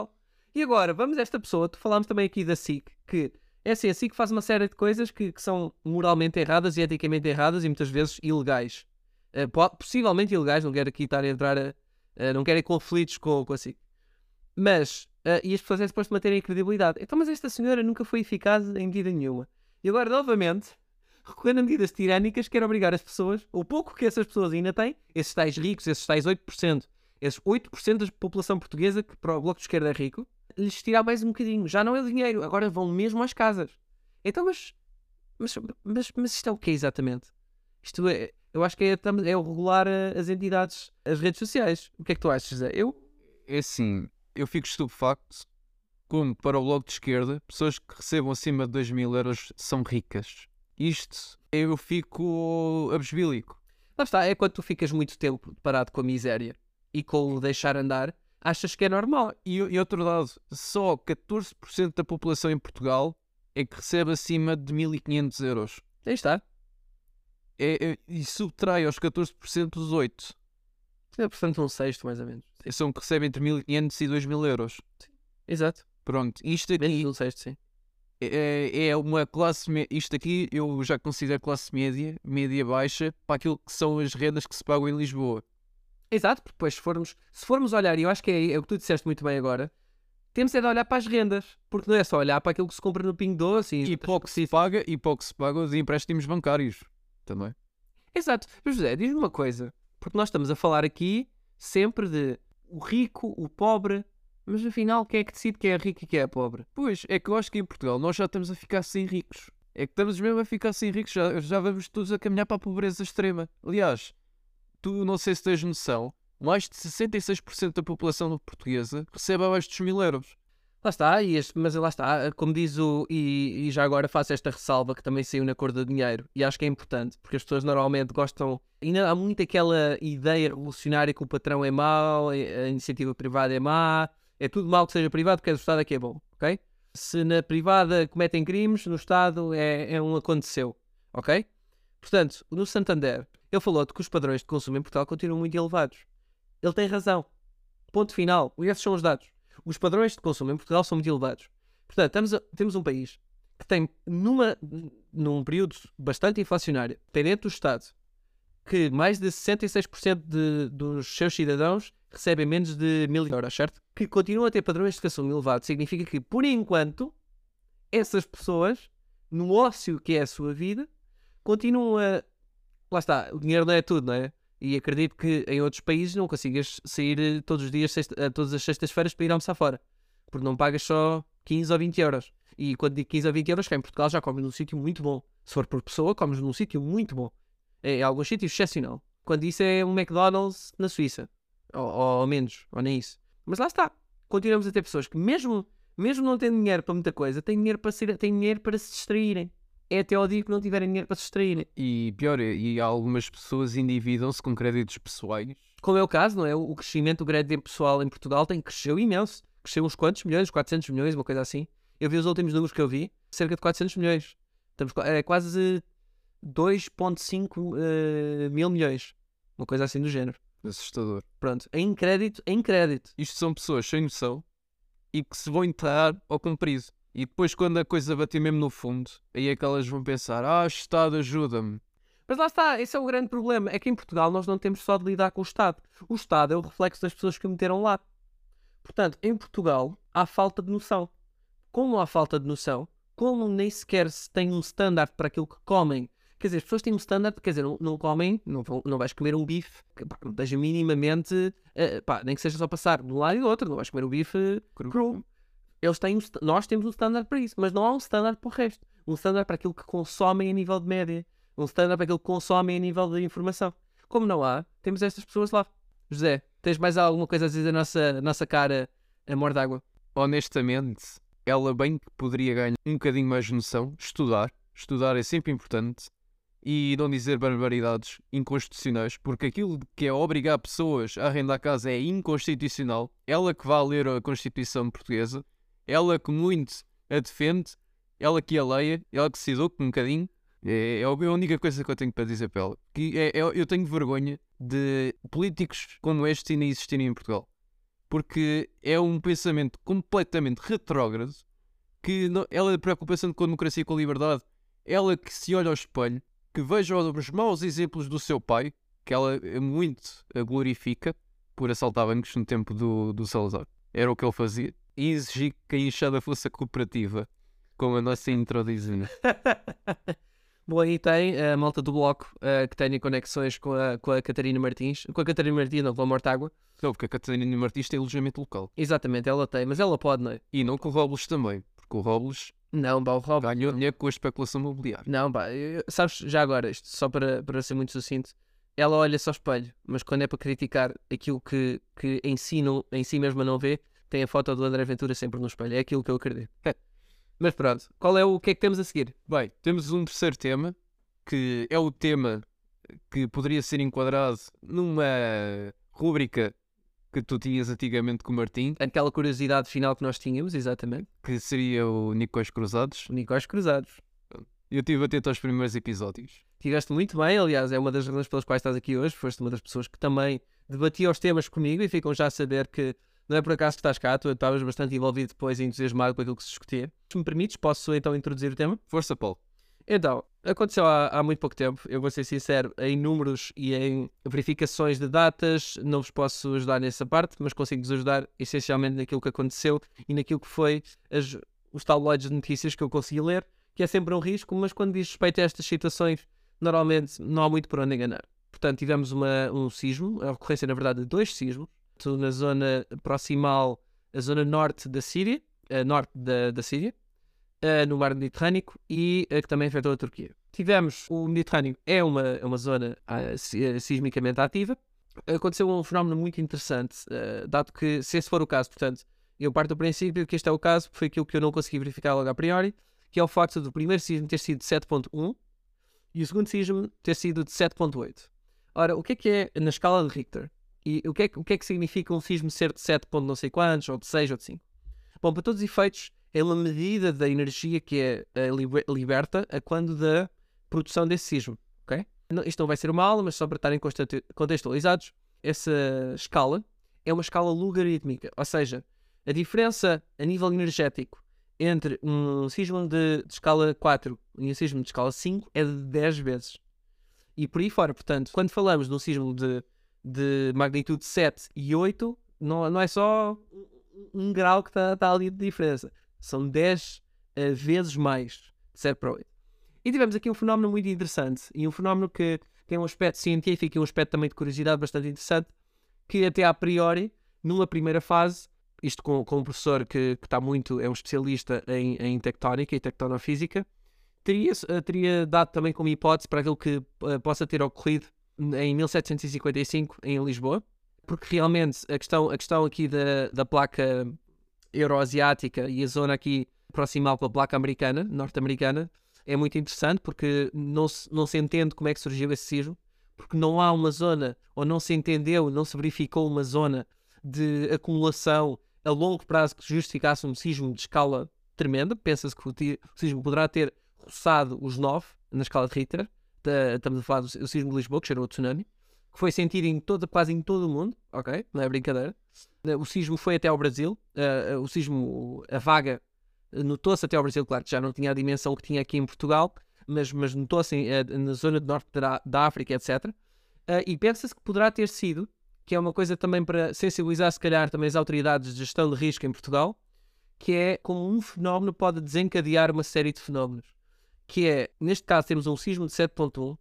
E agora, vamos a esta pessoa, tu falámos também aqui da SIC, que é assim, a SIC faz uma série de coisas que são moralmente erradas e eticamente erradas e muitas vezes ilegais. Possivelmente ilegais, não quero aqui estar a entrar não quero ir conflitos com a SIC. Mas, e as pessoas é suposto manterem a credibilidade. Então, mas esta senhora nunca foi eficaz em medida nenhuma. E agora, novamente, recorrendo a medidas tirânicas, quer obrigar as pessoas, o pouco que essas pessoas ainda têm, esses tais ricos, esses tais 8%, esses 8% da população portuguesa que para o Bloco de Esquerda é rico, lhes tirar mais um bocadinho. Já não é dinheiro, agora vão mesmo às casas. Então, mas isto é o que exatamente? Isto é, eu acho que é o regular as entidades, as redes sociais. O que é que tu achas, José? É assim, eu fico estupefacto como para o Bloco de Esquerda, pessoas que recebam acima de 2.000 euros são ricas. Isto, eu fico abesbílico. Lá está, é quando tu ficas muito tempo parado com a miséria e com o deixar andar, achas que é normal. E outro lado, só 14% da população em Portugal é que recebe acima de 1.500 euros. Aí está. E subtrai aos 14% os 8%. É, portanto, um sexto, mais ou menos. São que recebem entre 1.500 e 2.000 euros. Sim. Exato. Pronto, isto aqui Menos um sexto, sim. é uma classe... Isto aqui eu já considero classe média, média baixa, para aquilo que são as rendas que se pagam em Lisboa. Exato, porque depois se formos olhar, e eu acho que é o que tu disseste muito bem agora, temos é de olhar para as rendas, porque não é só olhar para aquilo que se compra no Pingo Doce E para o que se paga de empréstimos bancários também. Exato. Mas José, diz-me uma coisa, porque nós estamos a falar aqui sempre de o rico, o pobre, mas afinal quem é que decide quem é rico e quem é pobre? Pois, é que eu acho que em Portugal nós já estamos a ficar sem ricos. É que estamos mesmo a ficar sem ricos, já vamos todos a caminhar para a pobreza extrema. Aliás, tu não sei se tens noção, mais de 66% da população portuguesa recebe abaixo dos 1.000 euros. Lá está, mas lá está, como diz e já agora faço esta ressalva que também saiu na cor do dinheiro, e acho que é importante, porque as pessoas normalmente gostam, ainda há muito aquela ideia revolucionária que o patrão é mau, a iniciativa privada é má, é tudo mau que seja privado, porque é do Estado é que é bom, ok? Se na privada cometem crimes, no Estado é um aconteceu, ok? Portanto, no Santander, ele falou-te que os padrões de consumo em Portugal continuam muito elevados. Ele tem razão. Ponto final. Esses são os dados. Os padrões de consumo em Portugal são muito elevados. Portanto, temos um país que tem, num período bastante inflacionário, tem dentro do Estado, que mais de 66% dos seus cidadãos recebem menos de 1.000 euros, certo? Que continuam a ter padrões de consumo elevados. Significa que, por enquanto, essas pessoas, no ócio que é a sua vida, continuam a... Lá está, o dinheiro não é tudo, não é? E acredito que em outros países não consigas sair todos os dias, todas as sextas-feiras para ir almoçar fora. Porque não pagas só 15 ou 20 euros. E quando digo 15 ou 20 euros, cá em Portugal já comes num sítio muito bom. Se for por pessoa, comes num sítio muito bom. Em alguns sítios, excepcional. Quando isso é um McDonald's na Suíça. Ou menos, ou nem isso. Mas lá está. Continuamos a ter pessoas que mesmo não tendo dinheiro para muita coisa, têm dinheiro para se distraírem. É até ao dia que não tiverem dinheiro para se distraírem. E pior, e algumas pessoas endividam-se com créditos pessoais. Como é o caso, não é? O crescimento do crédito pessoal em Portugal cresceu imenso. Cresceu uns quantos milhões? 400 milhões, uma coisa assim. Eu vi os últimos números que eu vi. Cerca de 400 milhões. É quase 2,5 mil milhões. Uma coisa assim do género. Assustador. Pronto. Em crédito. Isto são pessoas sem noção e que se vão enterrar ao comprido. E depois, quando a coisa bater mesmo no fundo, aí é que elas vão pensar: Estado, ajuda-me. Mas lá está, esse é o grande problema. É que em Portugal nós não temos só de lidar com o Estado. O Estado é o reflexo das pessoas que o meteram lá. Portanto, em Portugal há falta de noção. Como há falta de noção, como nem sequer se tem um standard para aquilo que comem. Quer dizer, as pessoas têm um standard, quer dizer, não comem, não vais comer um bife que não esteja minimamente, nem que seja só passar de um lado e do outro, não vais comer um bife cru. Nós temos um standard para isso, mas não há um standard para o resto. Um standard para aquilo que consomem a nível de média. Um standard para aquilo que consomem a nível de informação. Como não há, temos estas pessoas lá. José, tens mais alguma coisa a dizer da nossa cara amor d'água? Honestamente, ela bem que poderia ganhar um bocadinho mais de noção. Estudar é sempre importante. E não dizer barbaridades inconstitucionais, porque aquilo que é obrigar pessoas a arrendar casa é inconstitucional. Ela que vai ler a Constituição portuguesa, ela que muito a defende, ela que a leia, ela que se eduque um bocadinho. É a única coisa que eu tenho para dizer para ela. Eu tenho vergonha de políticos como estes ainda existirem em Portugal. porque é um pensamento completamente retrógrado, que ela preocupa-se com a democracia e com a liberdade, ela que se olha ao espelho, que veja os maus exemplos do seu pai, que ela muito glorifica, por assaltar bancos no tempo do Salazar. Era o que ele fazia. E exigir que a enxada fosse a cooperativa, como a nossa intro diz. Bom, aí tem a malta do Bloco que tem conexões com a Catarina Martins. Com a Catarina Martins, não, com a Mortágua. Não, porque a Catarina Martins tem alojamento local. Exatamente, ela tem, mas ela pode, não é? E não com o Robles também, porque o Robles Não, pá, o Rob... ganhou dinheiro com a especulação imobiliária. Não, pá, sabes, já agora, isto só para ser muito sucinto, ela olha-se ao espelho, mas quando é para criticar aquilo que em si mesma não vê, tem a foto do André Ventura sempre no espelho. É aquilo que eu acredito. Mas pronto, o que é que temos a seguir? Bem, temos um terceiro tema, que é o tema que poderia ser enquadrado numa rúbrica que tu tinhas antigamente com o Martim, Aquela curiosidade final que nós tínhamos, exatamente. que seria o Nicóis Cruzados. Nicóis Cruzados. Eu estive atento aos primeiros episódios. Tiveste muito bem, aliás, é uma das razões pelas quais estás aqui hoje. Foste uma das pessoas que também debatia os temas comigo e ficam já a saber que não é por acaso que estás cá, tu estavas bastante envolvido depois e entusiasmado com aquilo que se discutia. Se me permites, posso então introduzir o tema? Força, Paulo. Então, aconteceu há muito pouco tempo, eu vou ser sincero, em números e em verificações de datas, não vos posso ajudar nessa parte, mas consigo-vos ajudar essencialmente naquilo que aconteceu e naquilo que foi os tabloides de notícias que eu consegui ler, que é sempre um risco, mas quando diz respeito a estas situações, normalmente não há muito por onde enganar. Portanto, tivemos um sismo, a ocorrência, na verdade, de 2 sismos, na zona proximal, a zona norte da Síria, norte da Síria, no mar Mediterrâneo, e que também afetou a Turquia. Tivemos, o Mediterrâneo é uma zona sismicamente ativa. Aconteceu um fenómeno muito interessante, dado que, se esse for o caso, portanto, eu parto do princípio que este é o caso, foi aquilo que eu não consegui verificar logo a priori, que é o facto do primeiro sismo ter sido de 7.1 e o segundo sismo ter sido de 7.8. Ora, o que é na escala de Richter? E o que é que significa um sismo ser de 7 ponto não sei quantos, ou de 6 ou de 5? Bom, para todos os efeitos, é uma medida da energia que é liberta a quando da produção desse sismo, ok? Isto não vai ser uma aula, mas só para estarem contextualizados, essa escala é uma escala logarítmica, ou seja, a diferença a nível energético entre um sismo de escala 4 e um sismo de escala 5 é de 10 vezes. E por aí fora, portanto, quando falamos de um sismo de magnitude 7 e 8, não é só um grau que está ali de diferença. São 10 vezes mais de 7 para 8. E tivemos aqui um fenómeno muito interessante, e um fenómeno que tem um aspecto científico e um aspecto também de curiosidade bastante interessante, que até a priori, numa primeira fase, isto com um professor que está muito, é um especialista em tectónica e tectonofísica, teria dado também como hipótese para aquilo que possa ter ocorrido em 1755 em Lisboa, porque realmente a questão aqui da placa euroasiática e a zona aqui proximal com a placa americana, norte-americana, é muito interessante porque não se entende como é que surgiu esse sismo, porque não há uma zona, ou não se entendeu, não se verificou uma zona de acumulação a longo prazo que justificasse um sismo de escala tremenda. Pensa-se que o sismo poderá ter roçado os 9 na escala de Richter. Estamos a falar do sismo de Lisboa, que gerou o tsunami, que foi sentido quase em todo o mundo, ok? Não é brincadeira. O sismo foi até ao Brasil, a vaga notou-se até ao Brasil, claro que já não tinha a dimensão que tinha aqui em Portugal, mas notou-se na zona do norte da África, etc. E pensa-se que poderá ter sido, que é uma coisa também para sensibilizar se calhar também as autoridades de gestão de risco em Portugal, que é como um fenómeno pode desencadear uma série de fenómenos. Que é, neste caso temos um sismo de 7.1,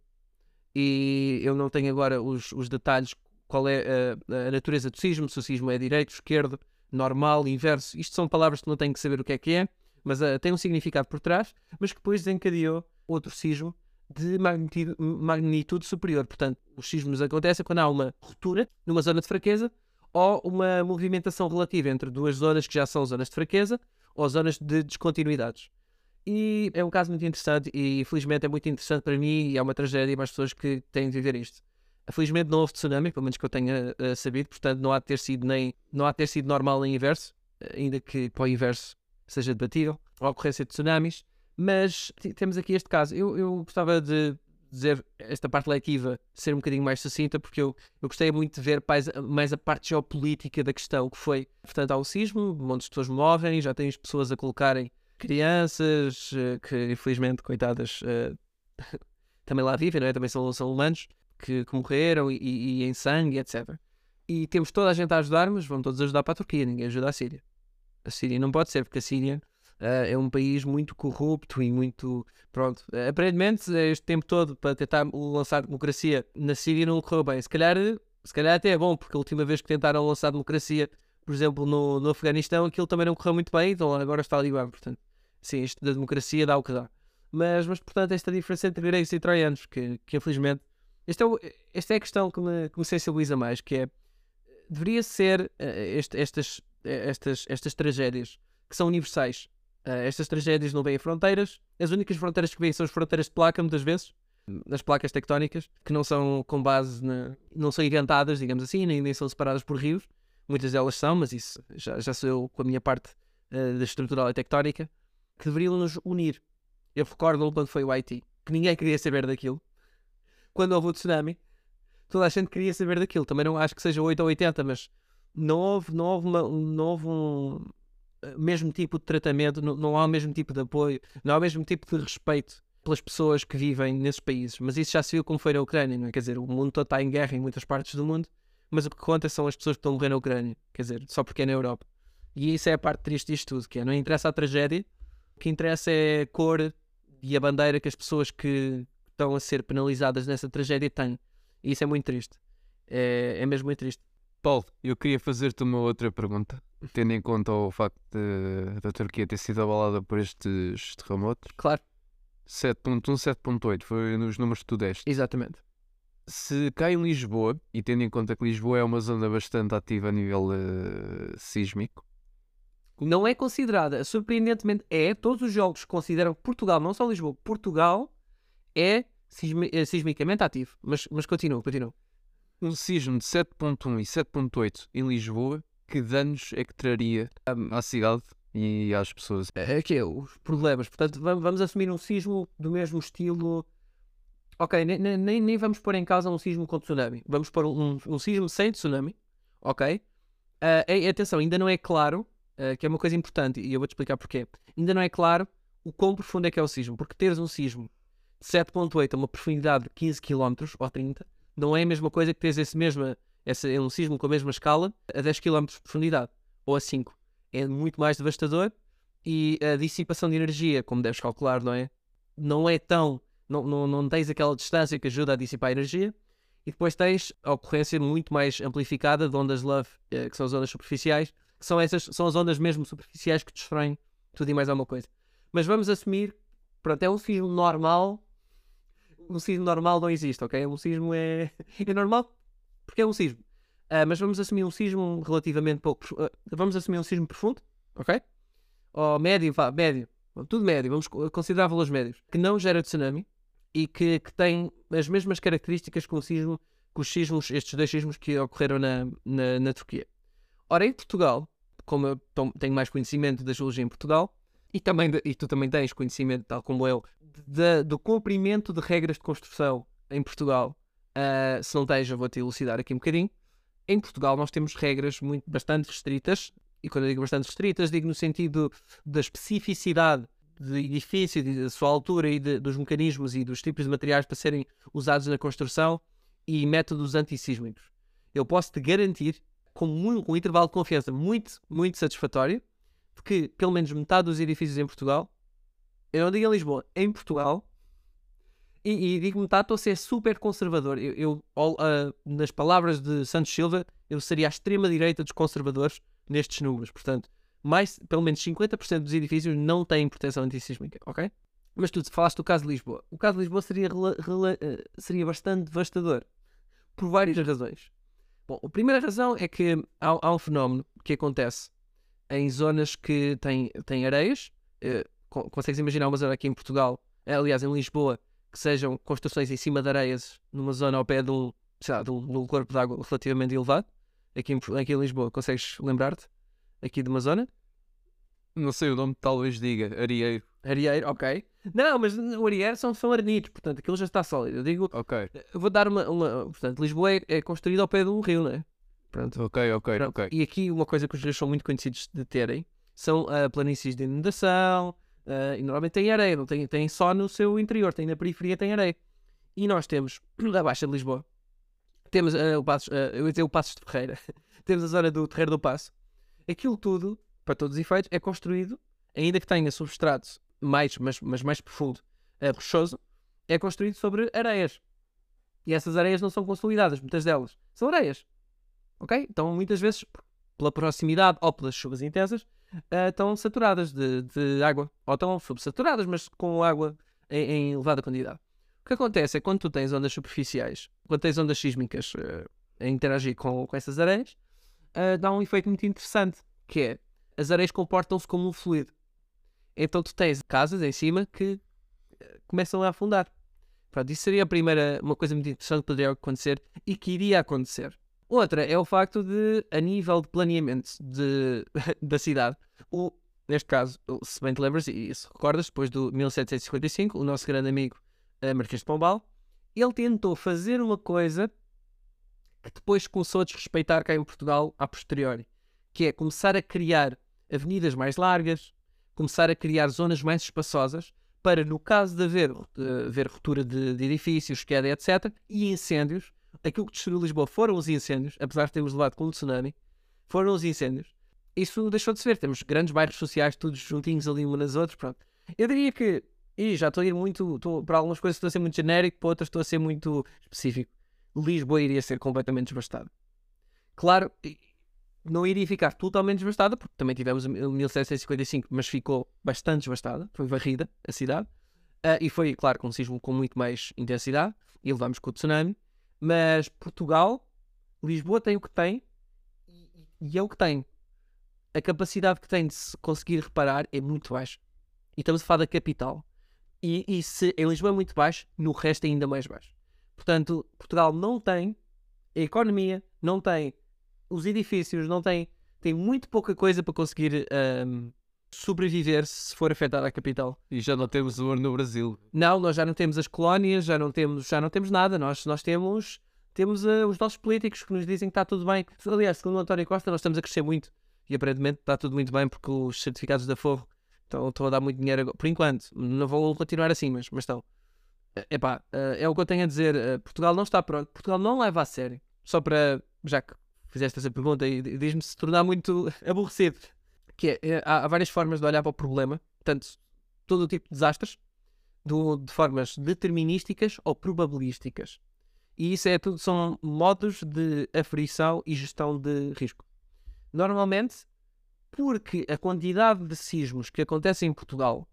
e eu não tenho agora os detalhes, qual é a natureza do sismo, se o sismo é direito, esquerdo, normal, inverso. Isto são palavras que não tenho que saber o que é, mas tem um significado por trás, mas que depois desencadeou outro sismo de magnitude superior. Portanto, os sismos acontecem quando há uma ruptura numa zona de fraqueza ou uma movimentação relativa entre duas zonas que já são zonas de fraqueza ou zonas de descontinuidades. E é um caso muito interessante e felizmente é muito interessante para mim e é uma tragédia para as pessoas que têm de viver isto. Felizmente não houve tsunami, pelo menos que eu tenha sabido, portanto não há de ter sido normal nem inverso, ainda que para o inverso seja debatível, a ocorrência de tsunamis, mas temos aqui este caso. Eu gostava de dizer esta parte letiva ser um bocadinho mais sucinta, porque eu gostei muito de ver mais a parte geopolítica da questão, que foi, portanto, há o sismo, montes de pessoas morrem, já tens pessoas a colocarem crianças, que infelizmente, coitadas, também lá vivem, não é? Também são humanos, que morreram e em sangue, etc. E temos toda a gente a ajudar, mas vão todos ajudar para a Turquia, ninguém ajuda a Síria. A Síria não pode ser, porque a Síria é um país muito corrupto e muito... Pronto, aparentemente, este tempo todo, para tentar lançar democracia na Síria não correu bem. Se calhar até é bom, porque a última vez que tentaram lançar democracia, por exemplo, no Afeganistão, aquilo também não correu muito bem, então agora está ali bem, portanto. Sim, isto da democracia dá o que dá. Mas portanto, esta diferença entre gregos e troianos, que infelizmente... Esta é a questão que me sensibiliza mais, que é... Deveria ser estas tragédias que são universais. Estas tragédias não veem fronteiras. As únicas fronteiras que vêm são as fronteiras de placa, muitas vezes, as placas tectónicas, que não são com base não são inventadas, digamos assim, nem são separadas por rios. Muitas delas são, mas isso já sou eu com a minha parte da estrutural e tectónica, que deveriam nos unir. Eu recordo quando foi o Haiti, que ninguém queria saber daquilo. Quando houve o tsunami, toda a gente queria saber daquilo. Também não acho que seja 8 ou 80, mas não houve um mesmo tipo de tratamento, não há o mesmo tipo de apoio, não há o mesmo tipo de respeito pelas pessoas que vivem nesses países. Mas isso já se viu como foi na Ucrânia, não é? Quer dizer, o mundo todo está em guerra em muitas partes do mundo, mas o que conta são as pessoas que estão a morrer na Ucrânia, quer dizer, só porque é na Europa. E isso é a parte triste disto tudo, que é, não interessa a tragédia, o que interessa é a cor e a bandeira que as pessoas que estão a ser penalizadas nessa tragédia têm. E isso é muito triste. É mesmo muito triste. Paulo, eu queria fazer-te uma outra pergunta, tendo em conta o facto da Turquia ter sido abalada por estes terremotos. Claro. 7.1, 7.8 foi nos números que tu deste. Exatamente. Se cai em Lisboa, e tendo em conta que Lisboa é uma zona bastante ativa a nível sísmico, não é considerada, surpreendentemente todos os jogos consideram Portugal, não só Lisboa, Portugal é sismicamente ativo. Mas continua. um sismo de 7.1 e 7.8 em Lisboa, que danos é que traria à cidade e às pessoas? Aqui é os problemas. Portanto, vamos assumir um sismo do mesmo estilo. Ok, nem vamos pôr em causa um sismo com tsunami. Vamos pôr um sismo sem tsunami. Ok? Atenção, ainda não é claro, que é uma coisa importante, e eu vou-te explicar porquê. Ainda não é claro o quão profundo é que é o sismo. Porque teres um sismo de 7.8 a uma profundidade de 15 km ou 30 não é a mesma coisa que teres um sismo com a mesma escala a 10 km de profundidade ou a 5. É muito mais devastador e a dissipação de energia, como deves calcular, não é? Não é tão... Não tens aquela distância que ajuda a dissipar a energia, e depois tens a ocorrência muito mais amplificada de ondas LOVE, que são as ondas superficiais, que são as ondas mesmo superficiais que destroem tudo e mais alguma coisa. Mas vamos assumir, pronto, é um sismo normal. Um sismo normal não existe, ok? Um sismo é normal porque é um sismo. Mas vamos assumir um sismo relativamente pouco... vamos assumir um sismo profundo, ok? Ou médio, médio. Tudo médio, vamos considerar valores médios. Que não gera tsunami e que tem as mesmas características que os sismos, estes dois sismos que ocorreram na Turquia. Ora, em Portugal, como eu tenho mais conhecimento da geologia em Portugal, e tu também tens conhecimento, tal como eu, do cumprimento de regras de construção em Portugal, se não tens, eu vou-te elucidar aqui um bocadinho. Em Portugal nós temos regras bastante restritas, e quando eu digo bastante restritas, digo no sentido da especificidade do edifício, da sua altura e dos mecanismos e dos tipos de materiais para serem usados na construção e métodos antissísmicos. Eu posso-te garantir, com um intervalo de confiança muito, muito satisfatório, de que pelo menos metade dos edifícios em Portugal, eu não digo em Lisboa, em Portugal, e digo metade, estou a ser super conservador. Nas palavras de Santos Silva, eu seria a extrema-direita dos conservadores nestes números. Portanto, pelo menos 50% dos edifícios não têm proteção antissísmica, ok? Mas tu falaste do caso de Lisboa. O caso de Lisboa seria bastante devastador, por várias razões. Bom, a primeira razão é que há um fenómeno que acontece em zonas que têm areias. Consegues imaginar uma zona aqui em Portugal, aliás em Lisboa, que sejam construções em cima de areias, numa zona ao pé de um corpo de água relativamente elevado? Aqui em Lisboa, consegues lembrar-te aqui de uma zona? Não sei o nome, talvez diga Arieiro. Arieiro, ok. Não, mas o Arieiro são arenidos, portanto, aquilo já está sólido. Eu digo, Ok, eu vou dar portanto, Lisboa é construída ao pé de um rio, não é? Pronto. ok. Pronto. E aqui uma coisa que os rios são muito conhecidos de terem são planícies de inundação, e normalmente tem areia, não tem só no seu interior, tem na periferia, tem areia. E nós temos, a Baixa de Lisboa, temos eu ia dizer o Passos de Ferreira, temos a zona do Terreiro do Passo. Aquilo tudo, para todos os efeitos, é construído, ainda que tenha substrato mas mais profundo, rochoso, é construído sobre areias. E essas areias não são consolidadas, muitas delas são areias. Ok? Então, muitas vezes, pela proximidade ou pelas chuvas intensas, estão saturadas de água. Ou estão subsaturadas, mas com água em elevada quantidade. O que acontece é que quando tu tens ondas superficiais, quando tens ondas sísmicas a interagir com essas areias, dá um efeito muito interessante, que é, as areias comportam-se como um fluido. Então tu tens casas em cima que começam a afundar. Pronto, isso seria uma coisa muito interessante que poderia acontecer e que iria acontecer. Outra é o facto de, a nível de planeamento da cidade, neste caso, se bem te lembras e se recordas, depois do 1755, o nosso grande amigo Marquês de Pombal, ele tentou fazer uma coisa que depois começou a desrespeitar cá em Portugal a posteriori, que é começar a criar avenidas mais largas, começar a criar zonas mais espaçosas, para, no caso de haver ruptura de edifícios, queda, etc., e incêndios, aquilo que destruiu Lisboa foram os incêndios, apesar de termos levado com um tsunami, foram os incêndios. Isso deixou de se ver. Temos grandes bairros sociais, todos juntinhos ali uns nas outras, pronto. Eu diria que, e já estou a ir muito, para algumas coisas estou a ser muito genérico, para outras estou a ser muito específico. Lisboa iria ser completamente devastada. Claro, não iria ficar totalmente devastada, porque também tivemos 1755, mas ficou bastante devastada, foi varrida a cidade, e foi, claro, com um sismo com muito mais intensidade, e levámos com o tsunami, mas Portugal, Lisboa tem o que tem, e é o que tem. A capacidade que tem de se conseguir reparar é muito baixa. E estamos a falar da capital. E se em Lisboa é muito baixo, no resto é ainda mais baixo. Portanto, Portugal não tem a economia, não tem os edifícios, não tem muito pouca coisa para conseguir sobreviver se for afetada a capital. E já não temos o ouro no Brasil. Não, nós já não temos as colónias, já não temos nada. Nós temos os nossos políticos que nos dizem que está tudo bem. Aliás, segundo o António Costa, nós estamos a crescer muito. E aparentemente está tudo muito bem porque os certificados da Forro estão a dar muito dinheiro agora. Por enquanto, não vão continuar assim, mas estão. É o que eu tenho a dizer. Portugal não está pronto. Portugal não leva a sério. Só para, já que fizeste essa pergunta e diz-me se tornar muito aborrecido. Que há várias formas de olhar para o problema. Portanto, todo o tipo de desastres. De formas determinísticas ou probabilísticas. E isso são modos de aferição e gestão de risco. Normalmente, porque a quantidade de sismos que acontecem em Portugal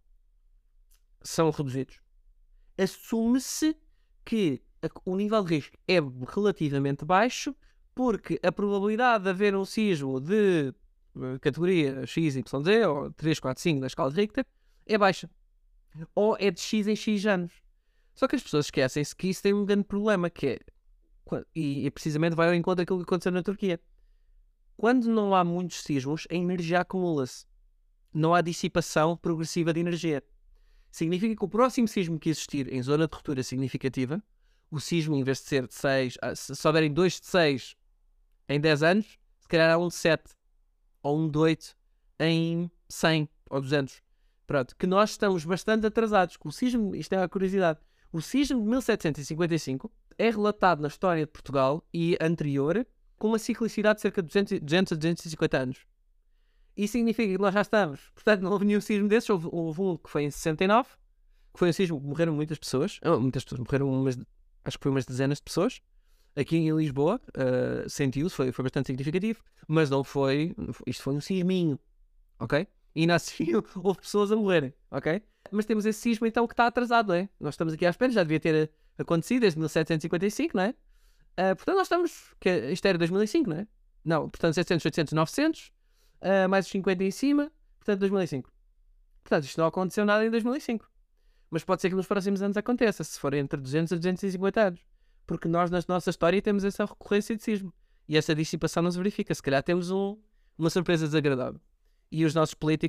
são reduzidos, assume-se que o nível de risco é relativamente baixo, porque a probabilidade de haver um sismo de categoria X, Y, Z, ou 3, 4, 5 na escala de Richter, é baixa. Ou é de X em X anos. Só que as pessoas esquecem-se que isso tem um grande problema, que é, e precisamente vai ao encontro daquilo que aconteceu na Turquia. Quando não há muitos sismos, a energia acumula-se. Não há dissipação progressiva de energia. Significa que o próximo sismo que existir em zona de ruptura significativa, o sismo, em vez de ser de 6, se houverem 2 de 6 em 10 anos, se calhar há um de 7 ou um de 8 em 100 ou 200. Pronto, que nós estamos bastante atrasados. O sismo, isto é uma curiosidade, o sismo de 1755 é relatado na história de Portugal e anterior com uma ciclicidade de cerca de 200 a 250 anos. Isso significa que nós já estamos. Portanto, não houve nenhum sismo desses. Houve um que foi em 69, que foi um sismo que morreram muitas pessoas. Muitas pessoas morreram, acho que foi umas dezenas de pessoas. Aqui em Lisboa, sentiu-se, foi bastante significativo. Mas não foi... Isto foi um sisminho. Ok? E ainda assim houve pessoas a morrerem. Ok? Mas temos esse sismo então que está atrasado, não é? Nós estamos aqui à espera. Já devia ter acontecido desde 1755, não é? Portanto, nós estamos... isto era 2005, não é? Não, portanto, 700, 800, 900, mais os 50 em cima, portanto, 2005. Portanto, isto não aconteceu nada em 2005. Mas pode ser que nos próximos anos aconteça, se for entre 200 a 250 anos. Porque nós, na nossa história, temos essa recorrência de sismo. E essa dissipação não se verifica. Se calhar temos uma surpresa desagradável. E os nossos políticos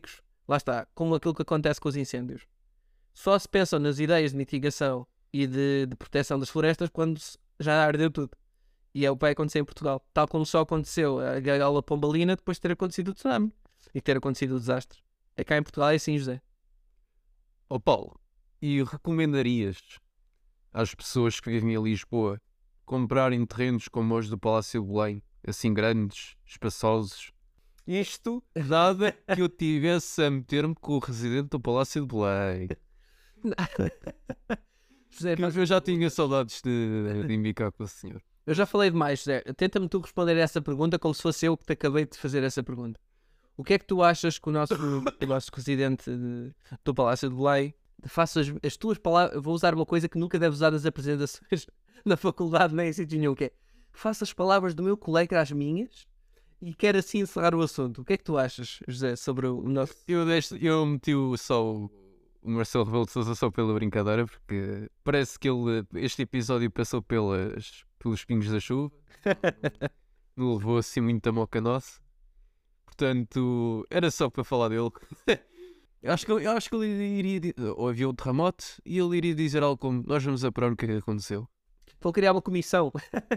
lá está, como aquilo que acontece com os incêndios. Só se pensam nas ideias de mitigação e de proteção das florestas quando já ardeu tudo. E é o que vai acontecer em Portugal. Tal como só aconteceu a gaiola pombalina depois de ter acontecido o tsunami e ter acontecido o desastre. É cá em Portugal é assim, José. Ó Paulo, e recomendarias às pessoas que vivem em Lisboa comprarem terrenos como os do Palácio de Belém, assim grandes, espaçosos? Isto nada que eu tivesse a meter-me com o residente do Palácio de Belém. José, Mas eu já tinha saudades de indicar com o senhor. eu já falei demais, José. Tenta-me tu responder a essa pergunta como se fosse eu que te acabei de fazer essa pergunta. O que é que tu achas que o nosso residente do Palácio de Belém faça as tuas palavras? Vou usar uma coisa que nunca deve usar nas apresentações na faculdade nem em sítio nenhum, que é faça as palavras do meu colega às minhas e quero assim encerrar o assunto. O que é que tu achas, José, sobre o nosso... Eu meti só o Marcelo Rebelo de Sousa só pela brincadeira, porque parece que este episódio passou pelos pingos da chuva. Não levou assim muito a moca nossa. Portanto, era só para falar dele. Eu acho que ele iria... Ou havia um terremoto e ele iria dizer algo como: nós vamos apurar o que é que aconteceu. Vou criar uma comissão.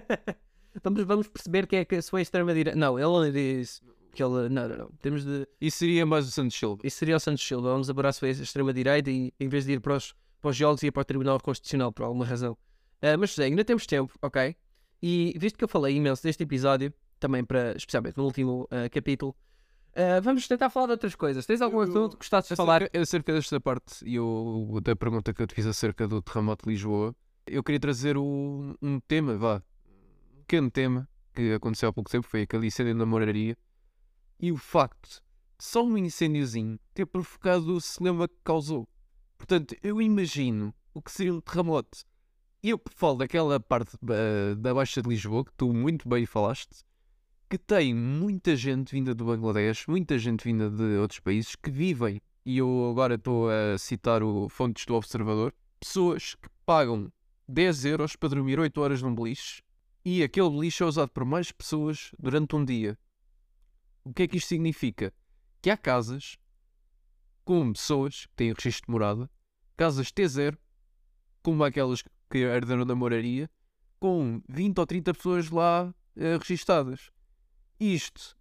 Vamos perceber quem é que foi a extrema-direita. Não, ele não diz que ele... Não. Temos de... Isso seria mais o Santos Silva. Isso seria o Santos Silva. Vamos apurar se foi a extrema-direita e em vez de ir para os geólogos, ia para o Tribunal Constitucional, por alguma razão. Mas, José, ainda temos tempo, ok? E visto que eu falei imenso deste episódio, também para, especialmente no último capítulo, vamos tentar falar de outras coisas. Tens algum assunto que gostasses de falar? Acerca desta parte e da pergunta que eu te fiz acerca do terremoto de Lisboa, eu queria trazer um tema, um pequeno tema que aconteceu há pouco tempo, foi aquele incêndio na moraria, e o facto de só um incêndiozinho ter provocado o celeuma que causou. Portanto, eu imagino o que seria um terremoto. E eu falo daquela parte da Baixa de Lisboa, que tu muito bem falaste, que tem muita gente vinda do Bangladesh, muita gente vinda de outros países que vivem, e eu agora estou a citar fontes do Observador, pessoas que pagam 10 euros para dormir 8 horas num beliche, e aquele beliche é usado por mais pessoas durante um dia. O que é que isto significa? Que há casas com pessoas que têm registro de morada, casas T0, como aquelas que herdaram da moraria, com 20 ou 30 pessoas lá registadas. Isto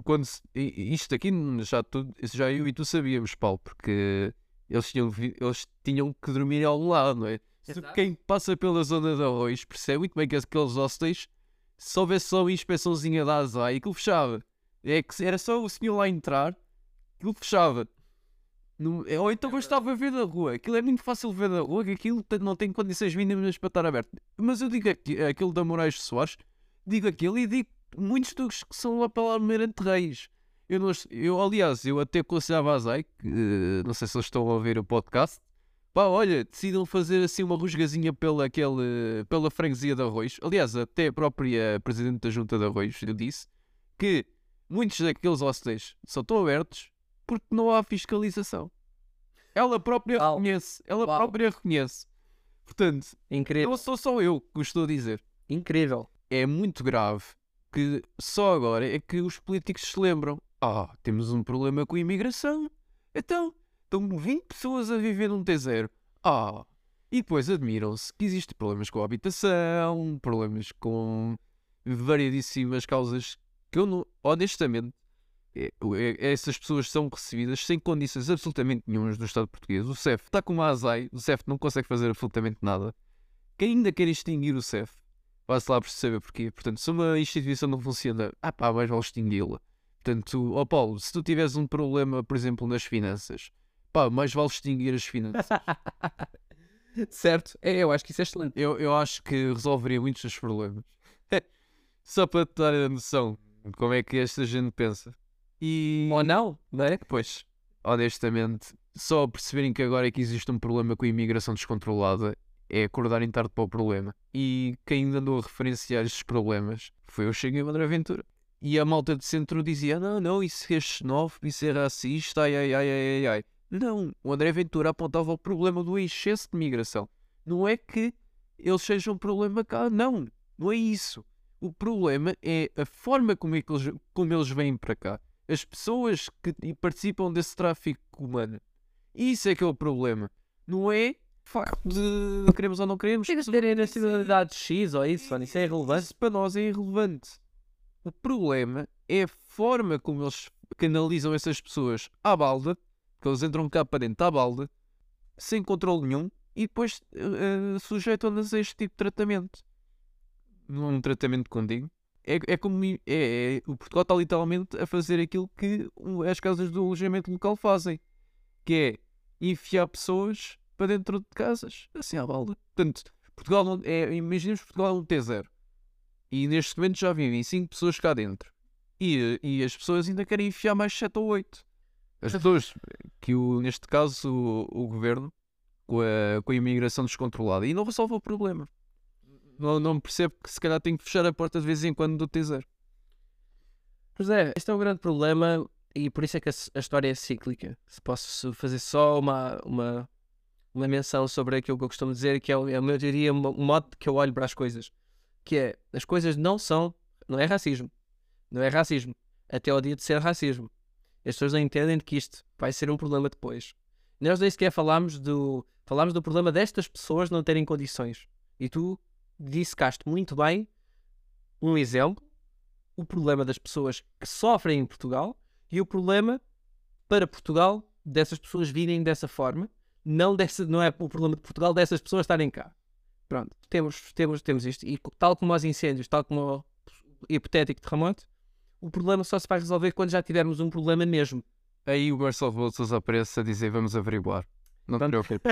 aqui já eu e tu sabíamos, Paulo, porque eles tinham que dormir em algum lado, não é? Quem passa pela zona de Arroios percebe muito bem que aqueles hostels, se houvesse só uma inspeçãozinha da ASAI, aquilo fechava. É que era só o senhor lá entrar, aquilo fechava. Ou então gostava de ver da rua. Aquilo é muito fácil de ver da rua, que aquilo não tem condições mínimas para estar aberto. Mas eu digo aquilo da Moraes de Soares, digo aquilo e digo muitos dos que são lá para lá no Almirante Reis. Aliás, eu até aconselhava a Azai, não sei se eles estão a ouvir o podcast, pá, olha, decidam fazer assim uma rusgazinha pela freguesia de Arroios. Aliás, até a própria Presidente da Junta de Arroios disse que muitos daqueles hostels só estão abertos porque não há fiscalização. Ela própria reconhece. Portanto, Incrível. não sou só eu que o estou a dizer. Incrível. É muito grave que só agora é que os políticos se lembram. Temos um problema com a imigração. Então, estão 20 pessoas a viver num T0. E depois admiram-se que existem problemas com a habitação, problemas com variedíssimas causas que eu não, honestamente, essas pessoas são recebidas sem condições absolutamente nenhumas do Estado português. O CEF está com uma ASAI, o CEF não consegue fazer absolutamente nada. Quem ainda quer extinguir o CEF, vai-se lá perceber porquê. Portanto, se uma instituição não funciona, mais vale extingui-la. Portanto, Paulo, se tu tiveres um problema, por exemplo, nas finanças, mais vale extinguir as finanças. Certo, eu acho que isso é excelente. Eu acho que resolveria muitos dos problemas. Só para te dar a noção de como é que esta gente pensa. Ou não, não é? Pois, honestamente, só perceberem que agora é que existe um problema com a imigração descontrolada é acordarem tarde para o problema. E quem ainda andou a referenciar estes problemas foi o Chega e o André Ventura. E a malta de centro dizia, não, isso é xenófobo, isso é racista, ai. Não, o André Ventura apontava o problema do excesso de migração. Não é que eles sejam um problema cá, não é isso. O problema é a forma como eles vêm para cá. as pessoas que participam desse tráfico humano. Isso é que é o problema. Não é o facto de queremos ou não queremos. Tem que terem nacionalidade X ou isso, mano. Isso é irrelevante. Isso para nós é irrelevante. O problema é a forma como eles canalizam essas pessoas à balda, que eles entram cá para dentro à balda, sem controle nenhum, e depois sujeitam-nas a este tipo de tratamento. Não é um tratamento condigno. É como o Portugal está literalmente a fazer aquilo que as casas do alojamento local fazem, que é enfiar pessoas para dentro de casas, assim à balda. Portanto, Portugal não, imaginemos que Portugal é um T0 e neste momento já vivem 5 pessoas cá dentro e as pessoas ainda querem enfiar mais 7 ou 8. As pessoas que neste caso o governo com a imigração descontrolada, e não resolve o problema. Não percebo que se calhar tenho que fechar a porta de vez em quando do T0. Pois é, este é um grande problema e por isso é que a história é cíclica. Se posso fazer só uma menção sobre aquilo que eu costumo dizer, que é a minha teoria, o modo que eu olho para as coisas, que é, as coisas não é racismo. Não é racismo. Até ao dia de ser racismo. As pessoas não entendem que isto vai ser um problema depois. Nós nem sequer falámos do problema destas pessoas não terem condições. E tu dissecaste muito bem um exemplo, o problema das pessoas que sofrem em Portugal e o problema para Portugal dessas pessoas virem dessa forma. Não é o problema de Portugal dessas pessoas estarem cá. Pronto, temos isto. E tal como aos incêndios, tal como ao hipotético terremoto, o problema só se vai resolver quando já tivermos um problema mesmo. Aí o Marcelo Bolsas aparece a dizer vamos averiguar. Não te preocupes.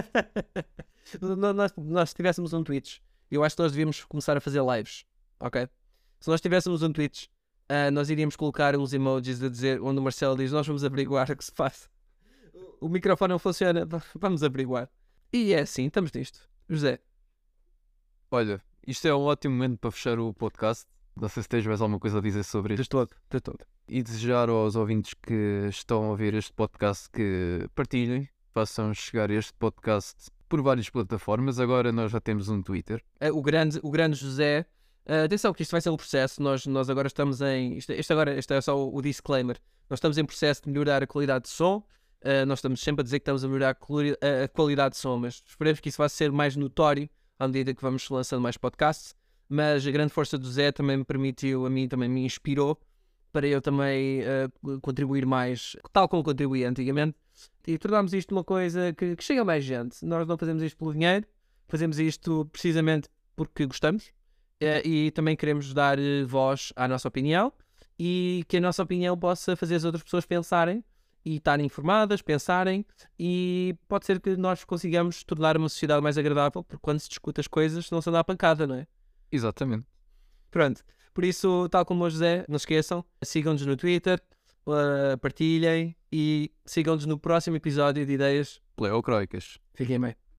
Nós tivéssemos um Twitch, eu acho que nós devíamos começar a fazer lives, ok? Se nós tivéssemos um Twitch, nós iríamos colocar uns emojis a dizer, onde o Marcelo diz, nós vamos averiguar o que se passa. O microfone não funciona, vamos averiguar. E é assim, estamos nisto. José. Olha, isto é um ótimo momento para fechar o podcast. Não sei se tens mais alguma coisa a dizer sobre isto. De todo. E desejar aos ouvintes que estão a ouvir este podcast que partilhem, façam chegar este podcast por várias plataformas. Agora nós já temos um Twitter. O grande José. Atenção que isto vai ser um processo. Nós agora estamos em... Isto é só o disclaimer. Nós estamos em processo de melhorar a qualidade de som. Nós estamos sempre a dizer que estamos a melhorar a qualidade de som, mas esperemos que isso vá ser mais notório à medida que vamos lançando mais podcasts. Mas a grande força do Zé também me permitiu, a mim também me inspirou para eu também contribuir mais, tal como contribuí antigamente, e tornarmos isto uma coisa que chega a mais gente. Nós não fazemos isto pelo dinheiro, fazemos isto precisamente porque gostamos e também queremos dar voz à nossa opinião e que a nossa opinião possa fazer as outras pessoas pensarem e estarem informadas, pensarem, e pode ser que nós consigamos tornar uma sociedade mais agradável, porque quando se discute as coisas não se anda à pancada, não é? Exatamente. Pronto, por isso, tal como o José, não se esqueçam, sigam-nos no Twitter, partilhem e sigam-nos no próximo episódio de Ideias Pleocroicas. Fiquem bem.